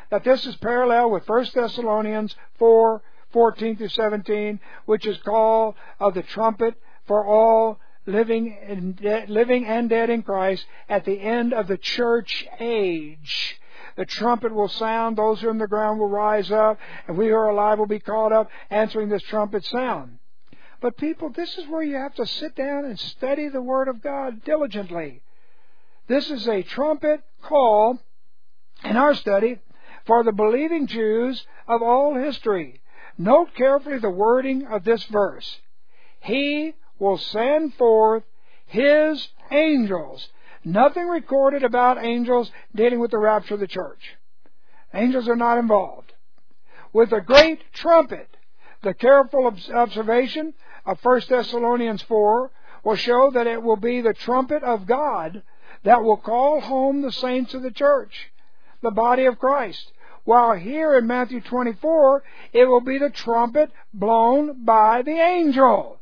that this is parallel with First Thessalonians four, fourteen through seventeen, which is called of the trumpet for all living and, de- living and dead in Christ at the end of the church age. The trumpet will sound, those who are in the ground will rise up, and we who are alive will be caught up, answering this trumpet sound. But people, this is where you have to sit down and study the Word of God diligently. This is a trumpet call in our study for the believing Jews of all history. Note carefully the wording of this verse. He will send forth His angels. Nothing recorded about angels dealing with the rapture of the church. Angels are not involved. With a great trumpet, the careful observation of First Thessalonians four will show that it will be the trumpet of God that will call home the saints of the church, the body of Christ. While here in Matthew twenty-four, it will be the trumpet blown by the angel.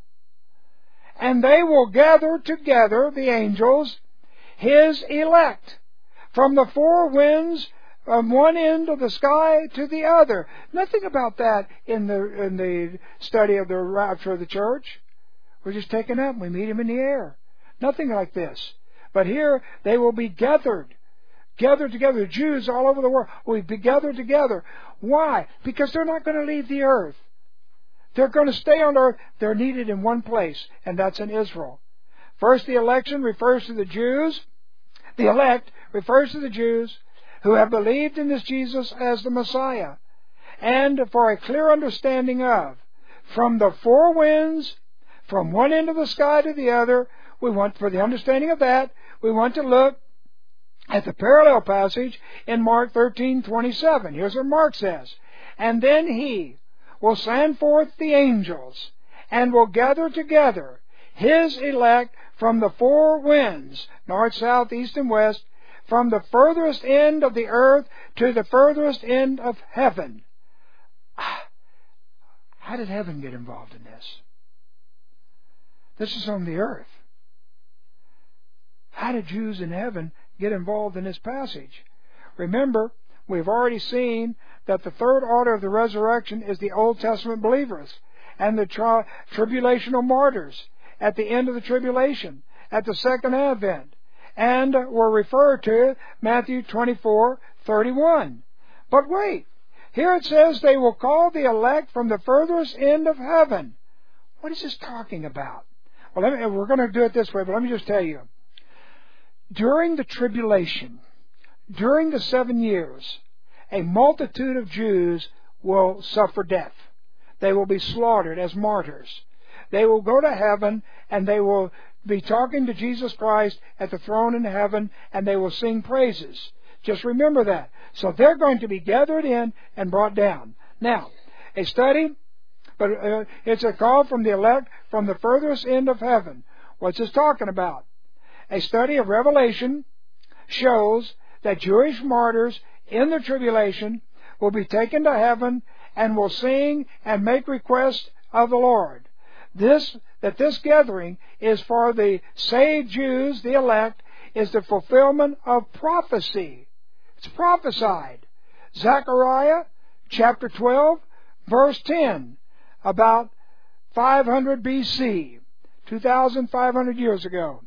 And they will gather together, the angels, His elect, from the four winds, from one end of the sky to the other. Nothing about that in the in the study of the rapture of the church. We're just taken up and we meet Him in the air. Nothing like this. But here they will be gathered. Gathered together. Jews all over the world will be gathered together. Why? Because they're not going to leave the earth. They're going to stay on earth. They're needed in one place, and that's in Israel. First, the election refers to the Jews. The elect refers to the Jews who have believed in this Jesus as the Messiah. And for a clear understanding of, from the four winds, from one end of the sky to the other, we want, for the understanding of that, we want to look at the parallel passage in Mark thirteen twenty-seven. Here's what Mark says. And then He will send forth the angels, and will gather together His elect from the four winds, north, south, east, and west, from the furthest end of the earth to the furthest end of heaven. How did heaven get involved in this? This is on the earth. How did Jews in heaven get involved in this passage? Remember, we've already seen that the third order of the resurrection is the Old Testament believers and the tri- tribulational martyrs at the end of the tribulation, at the second advent, and were referred to Matthew twenty-four thirty-one. But wait, here it says they will call the elect from the furthest end of heaven. What is this talking about? Well, let me, we're going to do it this way, but let me just tell you. During the tribulation, during the seven years, a multitude of Jews will suffer death. They will be slaughtered as martyrs. They will go to heaven, and they will be talking to Jesus Christ at the throne in heaven, and they will sing praises. Just remember that. So they're going to be gathered in and brought down. Now, a study, but uh, it's a call from the elect from the furthest end of heaven. What's this talking about? A study of Revelation shows that Jewish martyrs in the tribulation will be taken to heaven and will sing and make requests of the Lord. This, that this gathering is for the saved Jews, the elect, is the fulfillment of prophecy. It's prophesied. Zechariah chapter twelve, verse ten, about five hundred B C, two thousand five hundred years ago.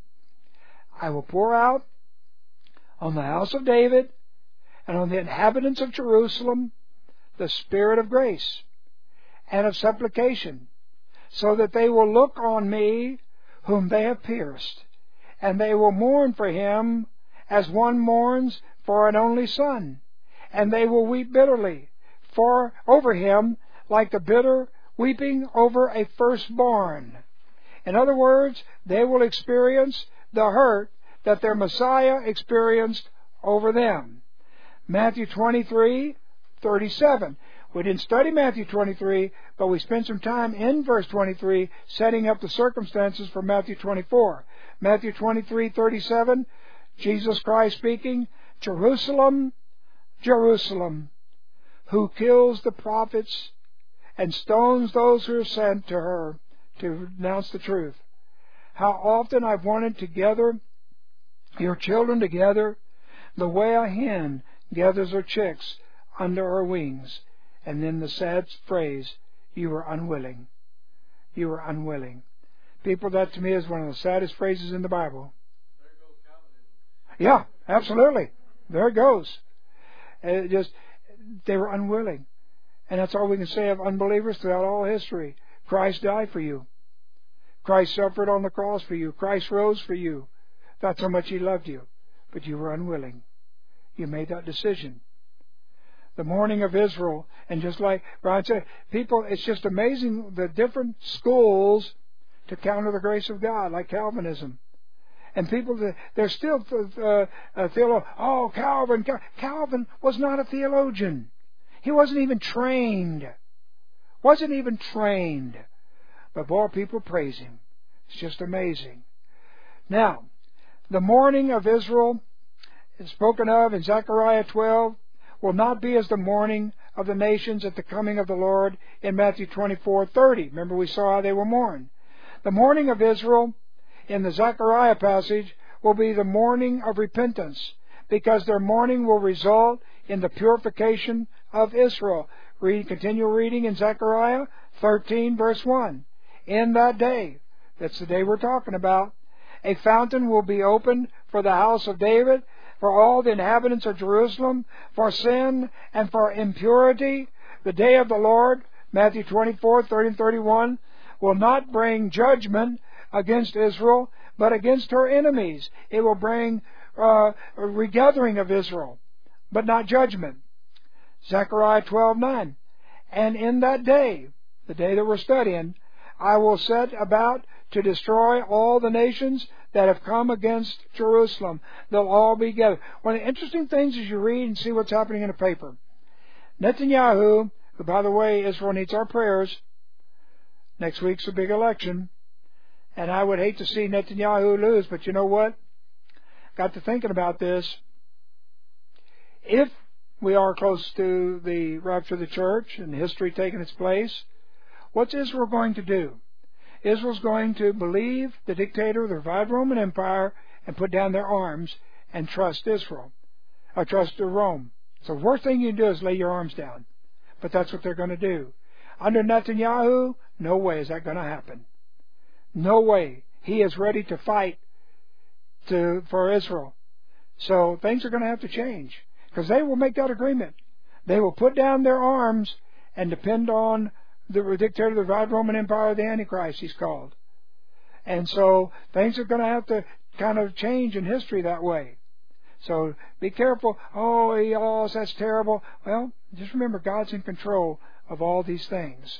I will pour out on the house of David and on the inhabitants of Jerusalem the Spirit of grace and of supplication, so that they will look on me whom they have pierced, and they will mourn for him as one mourns for an only son, and they will weep bitterly for over him like the bitter weeping over a firstborn. In other words, they will experience the hurt that their Messiah experienced over them. Matthew twenty-three thirty-seven. We didn't study Matthew twenty-three, but we spent some time in verse twenty-three setting up the circumstances for Matthew twenty-four. Matthew twenty-three thirty-seven, Jesus Christ speaking, Jerusalem, Jerusalem, who kills the prophets and stones those who are sent to her to announce the truth. How often I've wanted to gather your children together the way a hen gathers her chicks under our wings. And then the sad phrase, you were unwilling. You were unwilling. People, that to me is one of the saddest phrases in the Bible. There goes Calvinism. Yeah, absolutely. There it goes. It just, they were unwilling. And that's all we can say of unbelievers throughout all history. Christ died for you. Christ suffered on the cross for you. Christ rose for you. That's how much He loved you. But you were unwilling. You made that decision. The mourning of Israel, and just like Brian said, people, it's just amazing the different schools to counter the grace of God, like Calvinism. And people, they're still uh, a theologian. Oh, Calvin. Calvin was not a theologian. He wasn't even trained. Wasn't even trained. But boy, people praise him. It's just amazing. Now, the mourning of Israel is spoken of in Zechariah twelve will not be as the mourning of the nations at the coming of the Lord in Matthew twenty-four thirty. Remember, we saw how they were mourned. The mourning of Israel in the Zechariah passage will be the mourning of repentance, because their mourning will result in the purification of Israel. Read, continue reading in Zechariah thirteen, verse one. In that day, that's the day we're talking about, a fountain will be opened for the house of David, for all the inhabitants of Jerusalem, for sin and for impurity. The day of the Lord, Matthew twenty-four, thirty and thirty-one, will not bring judgment against Israel, but against her enemies. It will bring uh, a regathering of Israel, but not judgment. Zechariah twelve nine. And in that day, the day that we're studying, I will set about to destroy all the nations that have come against Jerusalem. They'll all be gathered. One of the interesting things is you read and see what's happening in the paper. Netanyahu, who, by the way, Israel needs our prayers. Next week's a big election. And I would hate to see Netanyahu lose, but you know what? Got to thinking about this. If we are close to the rapture of the church and history taking its place, what's Israel going to do? Israel's going to believe the dictator of the revived Roman Empire and put down their arms and trust Israel, or trust Rome. So the worst thing you can do is lay your arms down. But that's what they're going to do. Under Netanyahu, no way is that going to happen. No way. He is ready to fight to, for Israel. So things are going to have to change, because they will make that agreement. They will put down their arms and depend on the dictator of the revived Roman Empire, the Antichrist, he's called. And so things are going to have to kind of change in history that way. So be careful. Oh, he lost, that's terrible. Well, just remember, God's in control of all these things.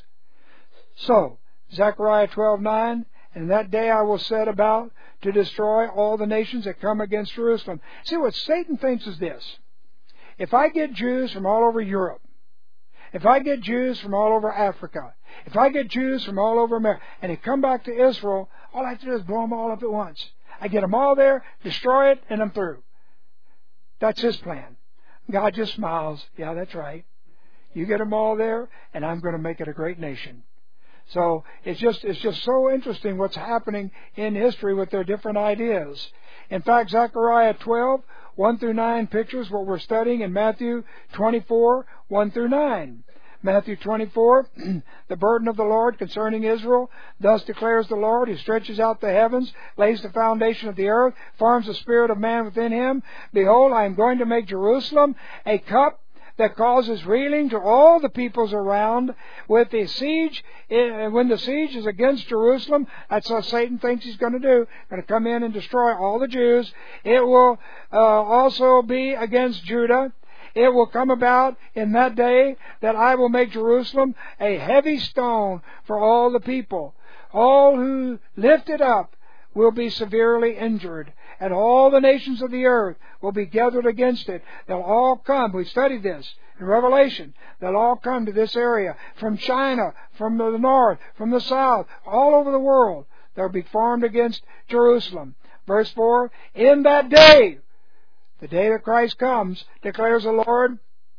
So, Zechariah twelve nine, and that day I will set about to destroy all the nations that come against Jerusalem. See, what Satan thinks is this. If I get Jews from all over Europe, if I get Jews from all over Africa, if I get Jews from all over America, and they come back to Israel, all I have to do is blow them all up at once. I get them all there, destroy it, and I'm through. That's his plan. God just smiles. Yeah, that's right. You get them all there, and I'm going to make it a great nation. So it's just it's just so interesting what's happening in history with their different ideas. In fact, Zechariah twelve, one through nine pictures what we're studying in Matthew twenty-four, one through nine. Matthew twenty-four, the burden of the Lord concerning Israel. Thus declares the Lord, who stretches out the heavens, lays the foundation of the earth, forms the spirit of man within him. Behold, I am going to make Jerusalem a cup that causes reeling to all the peoples around. With the siege, when the siege is against Jerusalem, that's what Satan thinks he's going to do. Going to come in and destroy all the Jews. It will uh, also be against Judah. It will come about in that day that I will make Jerusalem a heavy stone for all the people. All who lift it up will be severely injured, and all the nations of the earth will be gathered against it. They'll all come. We studied this in Revelation. They'll all come to this area from China, from the north, from the south, all over the world. They'll be formed against Jerusalem. Verse four, in that day, the day that Christ comes, declares the Lord,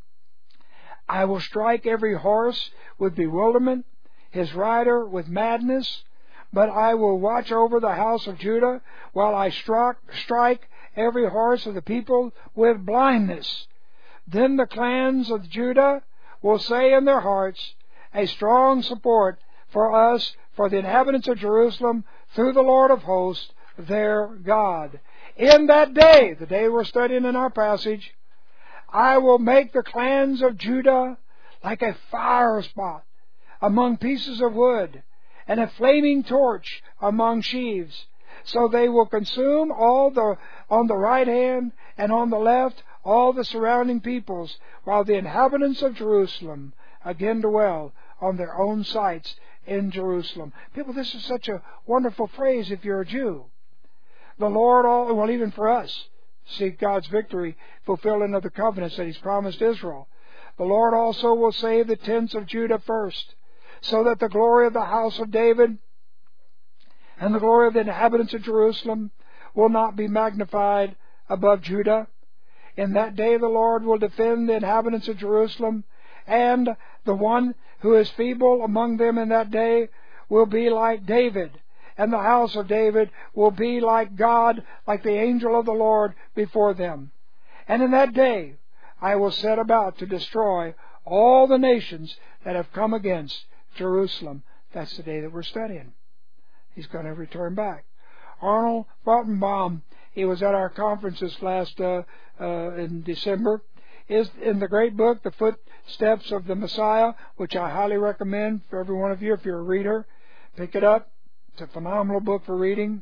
I will strike every horse with bewilderment, his rider with madness, but I will watch over the house of Judah while I struck, strike every horse of the people with blindness. Then the clans of Judah will say in their hearts, a strong support for us, for the inhabitants of Jerusalem, through the Lord of hosts, their God. In that day, the day we're studying in our passage, I will make the clans of Judah like a fire spot among pieces of wood, and a flaming torch among sheaves. So they will consume all the on the right hand and on the left all the surrounding peoples, while the inhabitants of Jerusalem again dwell on their own sites in Jerusalem. People, this is such a wonderful phrase if you're a Jew. The Lord, all well, even for us, seek God's victory, fulfilling of the covenants that He's promised Israel. The Lord also will save the tents of Judah first, so that the glory of the house of David and the glory of the inhabitants of Jerusalem will not be magnified above Judah. In that day the Lord will defend the inhabitants of Jerusalem, and the one who is feeble among them in that day will be like David, and the house of David will be like God, like the angel of the Lord before them. And in that day I will set about to destroy all the nations that have come against Jerusalem. That's the day that we're studying. He's going to return back. Arnold Rottenbaum, he was at our conferences last uh, uh, in December, is in the great book, The Footsteps of the Messiah, which I highly recommend for every one of you if you're a reader. Pick it up. It's a phenomenal book for reading.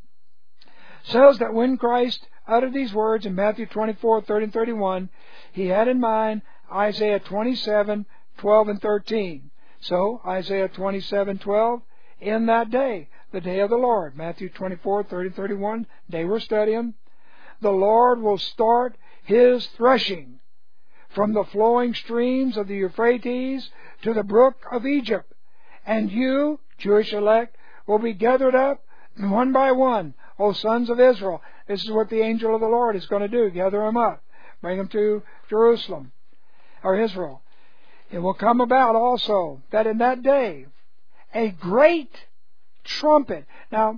Says that when Christ uttered these words in Matthew twenty-four, thirty and thirty-one, He had in mind Isaiah twenty-seven, twelve and thirteen. So, Isaiah twenty-seven, twelve, in that day, the day of the Lord, Matthew twenty-four, thirty and thirty-one, day we're studying, the Lord will start His threshing from the flowing streams of the Euphrates to the brook of Egypt. And you, Jewish elect, will be gathered up one by one, O sons of Israel. This is what the angel of the Lord is going to do, gather them up, bring them to Jerusalem, or Israel. It will come about also that in that day, a great trumpet. Now,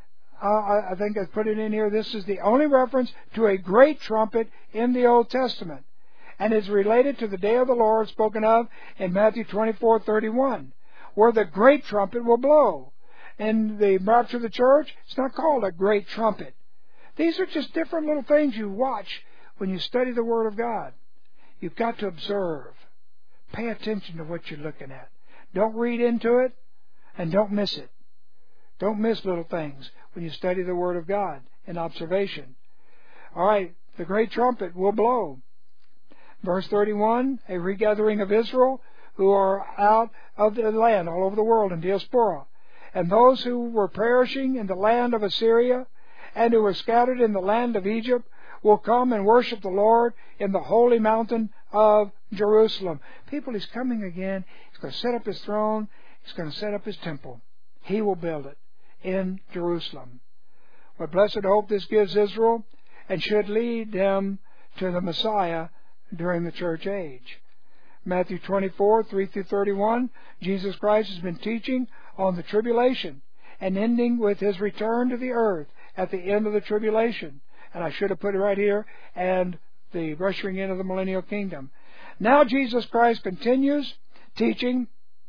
uh, I think I put it in here. This is the only reference to a great trumpet in the Old Testament, and is related to the day of the Lord spoken of in Matthew twenty-four, thirty-one, where the great trumpet will blow. In the rapture of the church, it's not called a great trumpet. These are just different little things you watch when you study the Word of God. You've got to observe. Pay attention to what you're looking at. Don't read into it, and don't miss it. Don't miss little things when you study the Word of God in observation. All right, the great trumpet will blow. Verse thirty-one, a regathering of Israel who are out of the land all over the world in diaspora. And those who were perishing in the land of Assyria and who were scattered in the land of Egypt will come and worship the Lord in the holy mountain of Jerusalem. People, He's coming again. He's going to set up His throne. He's going to set up His temple. He will build it in Jerusalem. What blessed hope this gives Israel, and should lead them to the Messiah during the church age. Matthew twenty-four, three through thirty-one, Jesus Christ has been teaching on the tribulation and ending with His return to the earth at the end of the tribulation. And I should have put it right here, and the ushering in of the millennial kingdom. Now Jesus Christ continues teaching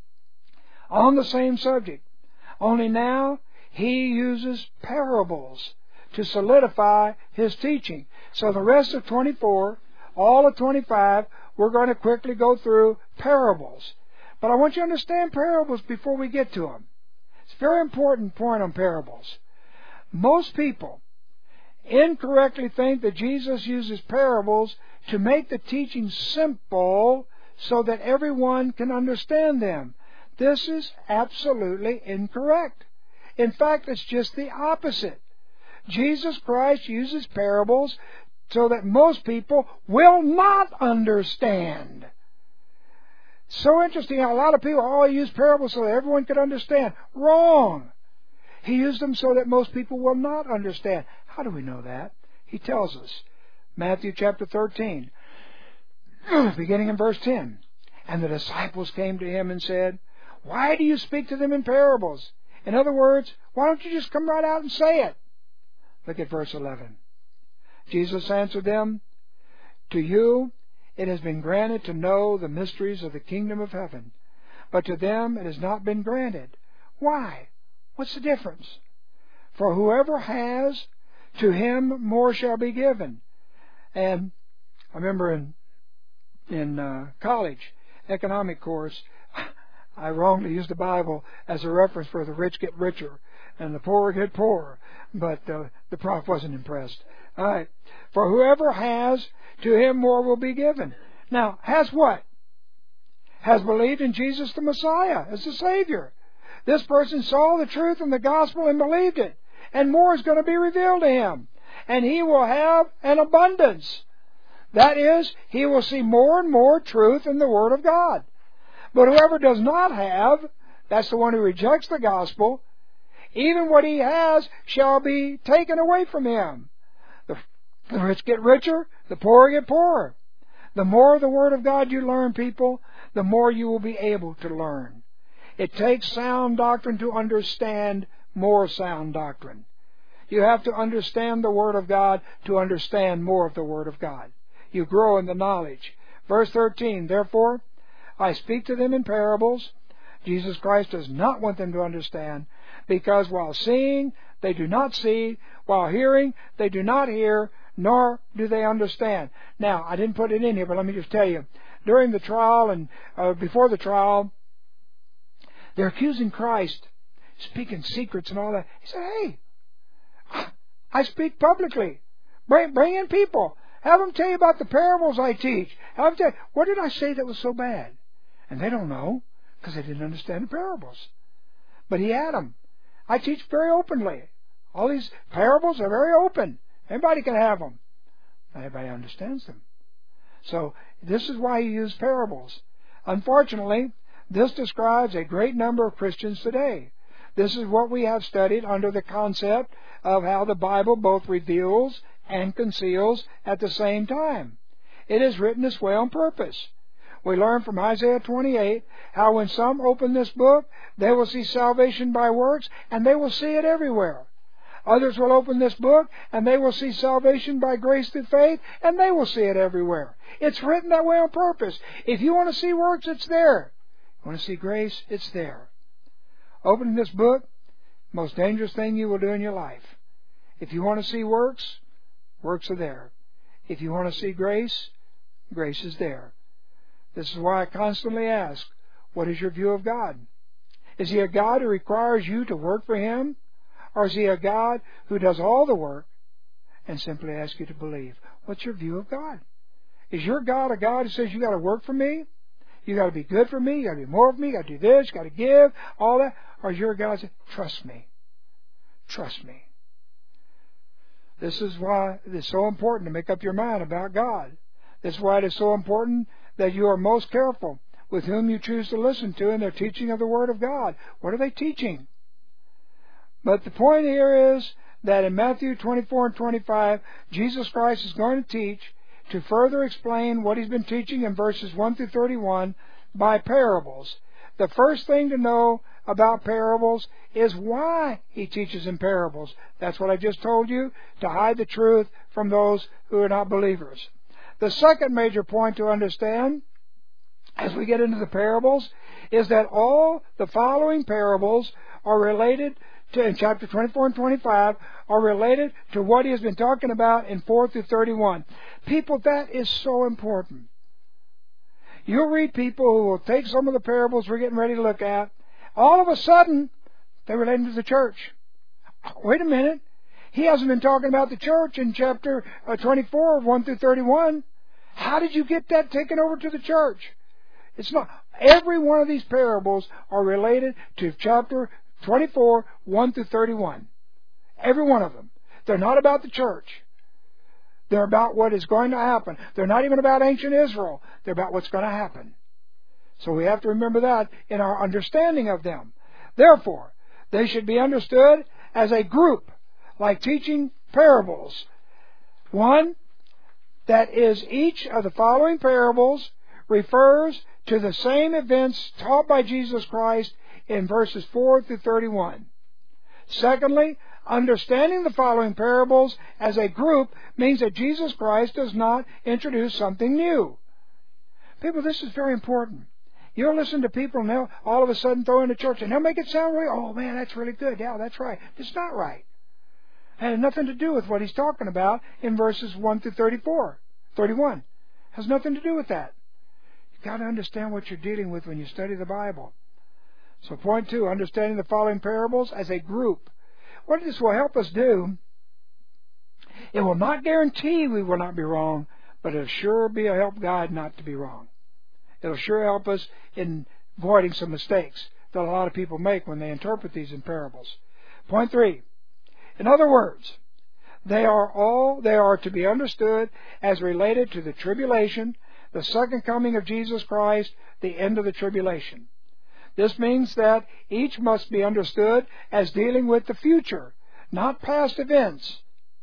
on the same subject, only now He uses parables to solidify His teaching. So the rest of twenty-four, all of twenty-five, we're going to quickly go through parables. But I want you to understand parables before we get to them. It's a very important point on parables. Most people incorrectly think that Jesus uses parables to make the teaching simple so that everyone can understand them. This is absolutely incorrect. In fact, it's just the opposite. Jesus Christ uses parables so that most people will not understand. So interesting how a lot of people, oh, He used parables so that everyone could understand. Wrong. He used them so that most people will not understand. How do we know that? He tells us. Matthew chapter thirteen, beginning in verse ten. And the disciples came to Him and said, why do you speak to them in parables? In other words, why don't you just come right out and say it? Look at verse eleven. Jesus answered them, to you it has been granted to know the mysteries of the kingdom of heaven, but to them it has not been granted. Why? What's the difference? For whoever has, to him more shall be given. And I remember in in uh, college, economic course, I wrongly used the Bible as a reference for the rich get richer and the poor get poorer, but uh, the prof wasn't impressed. All right. For whoever has, to him more will be given. Now, has what? Has believed in Jesus the Messiah as the Savior. This person saw the truth in the gospel and believed it. And more is going to be revealed to him. And he will have an abundance. That is, he will see more and more truth in the Word of God. But whoever does not have, that's the one who rejects the gospel, even what he has shall be taken away from him. The, the rich get richer, the poor get poorer. The more of the Word of God you learn, people, the more you will be able to learn. It takes sound doctrine to understand more sound doctrine. You have to understand the Word of God to understand more of the Word of God. You grow in the knowledge. Verse thirteen, therefore, I speak to them in parables. Jesus Christ does not want them to understand, because while seeing, they do not see, while hearing, they do not hear, nor do they understand. Now, I didn't put it in here, but let me just tell you. During the trial and uh, before the trial, they're accusing Christ, speaking secrets and all that. He said, hey, I speak publicly. Bring, bring in people. Have them tell you about the parables I teach. Have them tell you, what did I say that was so bad? And they don't know, because they didn't understand the parables. But he had them. I teach very openly. All these parables are very open. Anybody can have them. Not everybody understands them. So this is why he used parables. Unfortunately, this describes a great number of Christians today. This is what we have studied under the concept of how the Bible both reveals and conceals at the same time. It is written this way on purpose. We learn from Isaiah twenty-eight how when some open this book, they will see salvation by works, and they will see it everywhere. Others will open this book, and they will see salvation by grace through faith, and they will see it everywhere. It's written that way on purpose. If you want to see works, it's there. You want to see grace, it's there. Opening this book, most dangerous thing you will do in your life. If you want to see works, works are there. If you want to see grace, grace is there. This is why I constantly ask, what is your view of God? Is He a God who requires you to work for Him? Or is He a God who does all the work and simply asks you to believe? What's your view of God? Is your God a God who says, you got to work for me? You got to be good for me? You got to be more of me? You got to do this? You got to give? All that? Or is your God who says, trust me? Trust me. This is why it's so important to make up your mind about God. This is why it is so important that you are most careful with whom you choose to listen to in their teaching of the Word of God. What are they teaching? But the point here is that in Matthew twenty-four and twenty-five, Jesus Christ is going to teach to further explain what He's been teaching in verses one through thirty-one by parables. The first thing to know about parables is why He teaches in parables. That's what I just told you, to hide the truth from those who are not believers. The second major point to understand as we get into the parables is that all the following parables are related to, in chapter twenty-four and twenty-five, are related to what He has been talking about in four through thirty-one. People, that is so important. You'll read people who will take some of the parables we're getting ready to look at. All of a sudden, they relate to the church. Wait a minute. He hasn't been talking about the church in chapter twenty-four, one through thirty-one. How did you get that taken over to the church? It's not. Every one of these parables are related to chapter twenty-four, one through thirty-one. Every one of them. They're not about the church. They're about what is going to happen. They're not even about ancient Israel. They're about what's going to happen. So we have to remember that in our understanding of them. Therefore, they should be understood as a group, like teaching parables. One, that is, each of the following parables refers to the same events taught by Jesus Christ in verses four through thirty-one. Secondly, understanding the following parables as a group means that Jesus Christ does not introduce something new. People, this is very important. You'll listen to people and they'll all of a sudden throw in the church and they'll make it sound really, oh man, that's really good. Yeah, that's right. It's not right. It has nothing to do with what he's talking about in verses one through thirty-four, thirty-one. It has nothing to do with that. You've got to understand what you're dealing with when you study the Bible. So point two, understanding the following parables as a group. What this will help us do, it will not guarantee we will not be wrong, but it'll sure be a help guide not to be wrong. It'll sure help us in avoiding some mistakes that a lot of people make when they interpret these in parables. Point three, in other words, they are all, they are to be understood as related to the tribulation, the second coming of Jesus Christ, the end of the tribulation. This means that each must be understood as dealing with the future, not past events.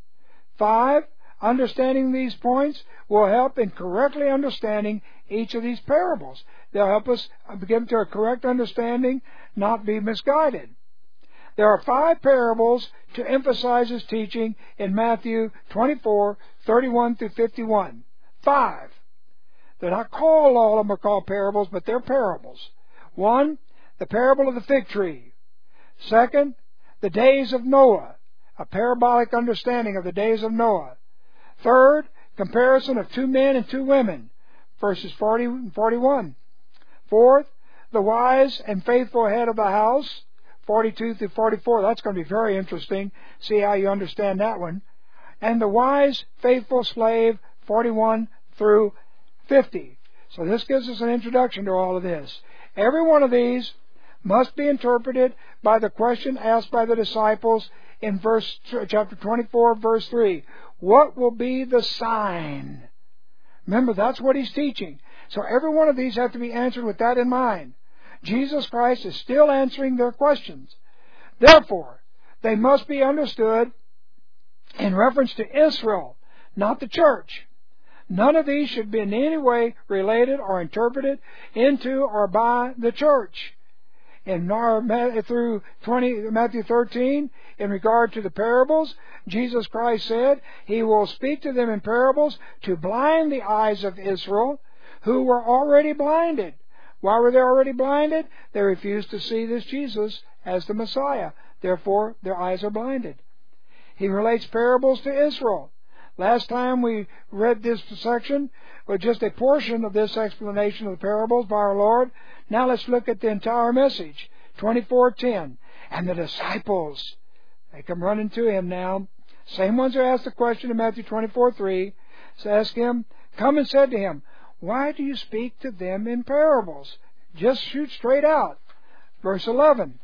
Five, understanding these points will help in correctly understanding each of these parables. They'll help us get to a correct understanding, not be misguided. There are five parables to emphasize his teaching in Matthew twenty-four, thirty-one through fifty-one. Five. They're not called, all of them are called parables, but they're parables. One, the parable of the fig tree. Second, the days of Noah, a parabolic understanding of the days of Noah. Third, comparison of two men and two women, verses forty and forty-one. Fourth, the wise and faithful head of the house, forty-two through forty-four. That's going to be very interesting. See how you understand that one. And the wise, faithful slave, forty-one through fifty. So this gives us an introduction to all of this. Every one of these must be interpreted by the question asked by the disciples in verse chapter twenty-four, verse three. What will be the sign? Remember, that's what he's teaching. So every one of these have to be answered with that in mind. Jesus Christ is still answering their questions. Therefore, they must be understood in reference to Israel, not the church. None of these should be in any way related or interpreted into or by the church. In our, through twenty, Matthew thirteen, in regard to the parables, Jesus Christ said he will speak to them in parables to blind the eyes of Israel, who were already blinded. Why were they already blinded? They refused to see this Jesus as the Messiah. Therefore, their eyes are blinded. He relates parables to Israel. Last time we read this section with just a portion of this explanation of the parables by our Lord. Now let's look at the entire message. twenty-four ten. And the disciples, they come running to him now. Same ones who asked the question in Matthew twenty-four three. So ask him, come and said to him, why do you speak to them in parables? Just shoot straight out. Verse eleven.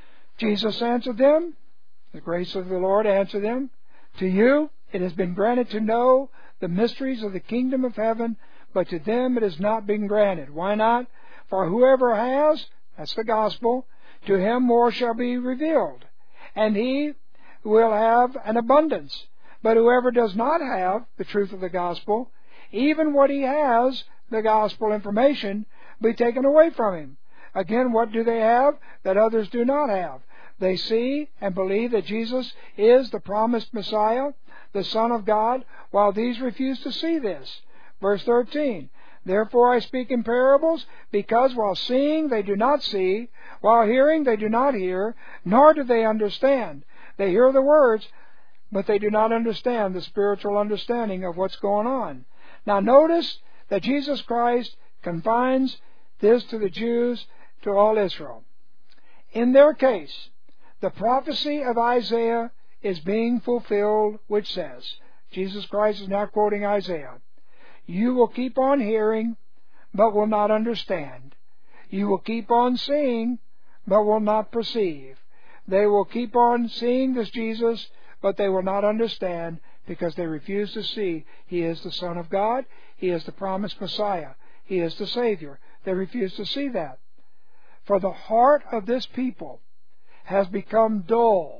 Jesus answered them, the grace of the Lord answered them, to you it has been granted to know the mysteries of the kingdom of heaven, but to them it has not been granted. Why not? For whoever has, that's the gospel, to him more shall be revealed, and he will have an abundance. But whoever does not have the truth of the gospel, even what he has, the gospel information, be taken away from him. Again, what do they have that others do not have? They see and believe that Jesus is the promised Messiah, the Son of God, while these refuse to see this. Verse thirteen. Therefore I speak in parables, because while seeing they do not see, while hearing they do not hear, nor do they understand. They hear the words, but they do not understand the spiritual understanding of what's going on. Now notice that Jesus Christ confines this to the Jews, to all Israel. In their case, the prophecy of Isaiah is being fulfilled, which says, Jesus Christ is now quoting Isaiah, you will keep on hearing, but will not understand. You will keep on seeing, but will not perceive. They will keep on seeing this Jesus, but they will not understand, because they refuse to see He is the Son of God, He is the promised Messiah, He is the Savior. They refuse to see that. For the heart of this people has become dull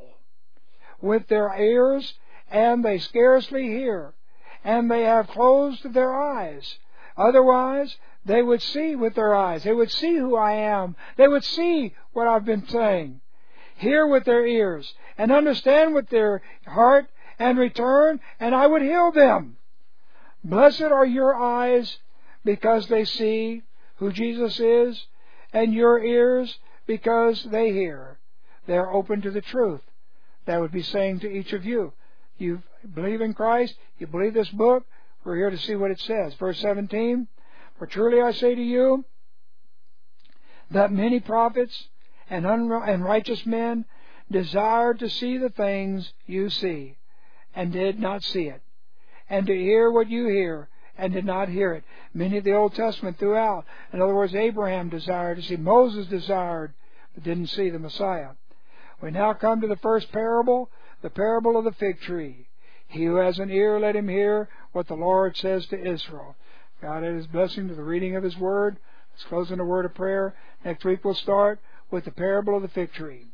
with their ears, and they scarcely hear, and they have closed their eyes. Otherwise, they would see with their eyes. They would see who I am. They would see what I've been saying. Hear with their ears, and understand with their heart, and return, and I would heal them. Blessed are your eyes, because they see who Jesus is, and your ears because they hear. They're open to the truth. That would be saying to each of you, you believe in Christ, you believe this book, we're here to see what it says. Verse seventeen, for truly I say to you, that many prophets and unrighteous men desired to see the things you see, and did not see it, and to hear what you hear, and did not hear it. Many of the Old Testament throughout. In other words, Abraham desired to see, Moses desired, but didn't see the Messiah. We now come to the first parable, the parable of the fig tree. He who has an ear, let him hear what the Lord says to Israel. God add His blessing to the reading of His Word. Let's close in a word of prayer. Next week we'll start with the parable of the fig tree.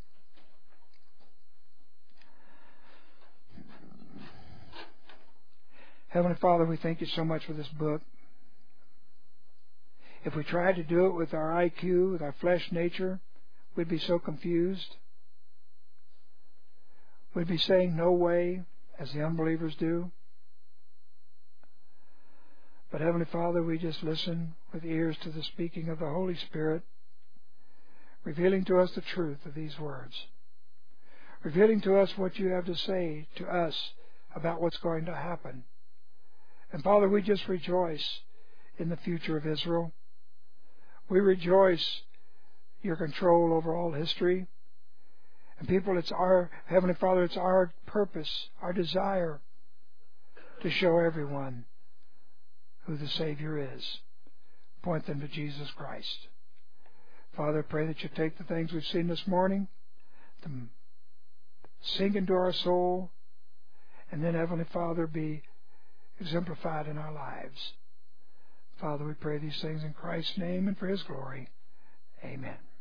Heavenly Father, we thank You so much for this book. If we tried to do it with our I Q, with our flesh nature, we'd be so confused. We'd be saying no way, as the unbelievers do. But Heavenly Father, we just listen with ears to the speaking of the Holy Spirit, revealing to us the truth of these words, revealing to us what You have to say to us about what's going to happen. And Father, we just rejoice in the future of Israel. We rejoice Your control over all history. And people, it's our, Heavenly Father, it's our purpose, our desire to show everyone who the Savior is. Point them to Jesus Christ. Father, I pray that You take the things we've seen this morning, to sink into our soul, and then, Heavenly Father, be exemplified in our lives. Father, we pray these things in Christ's name and for His glory. Amen.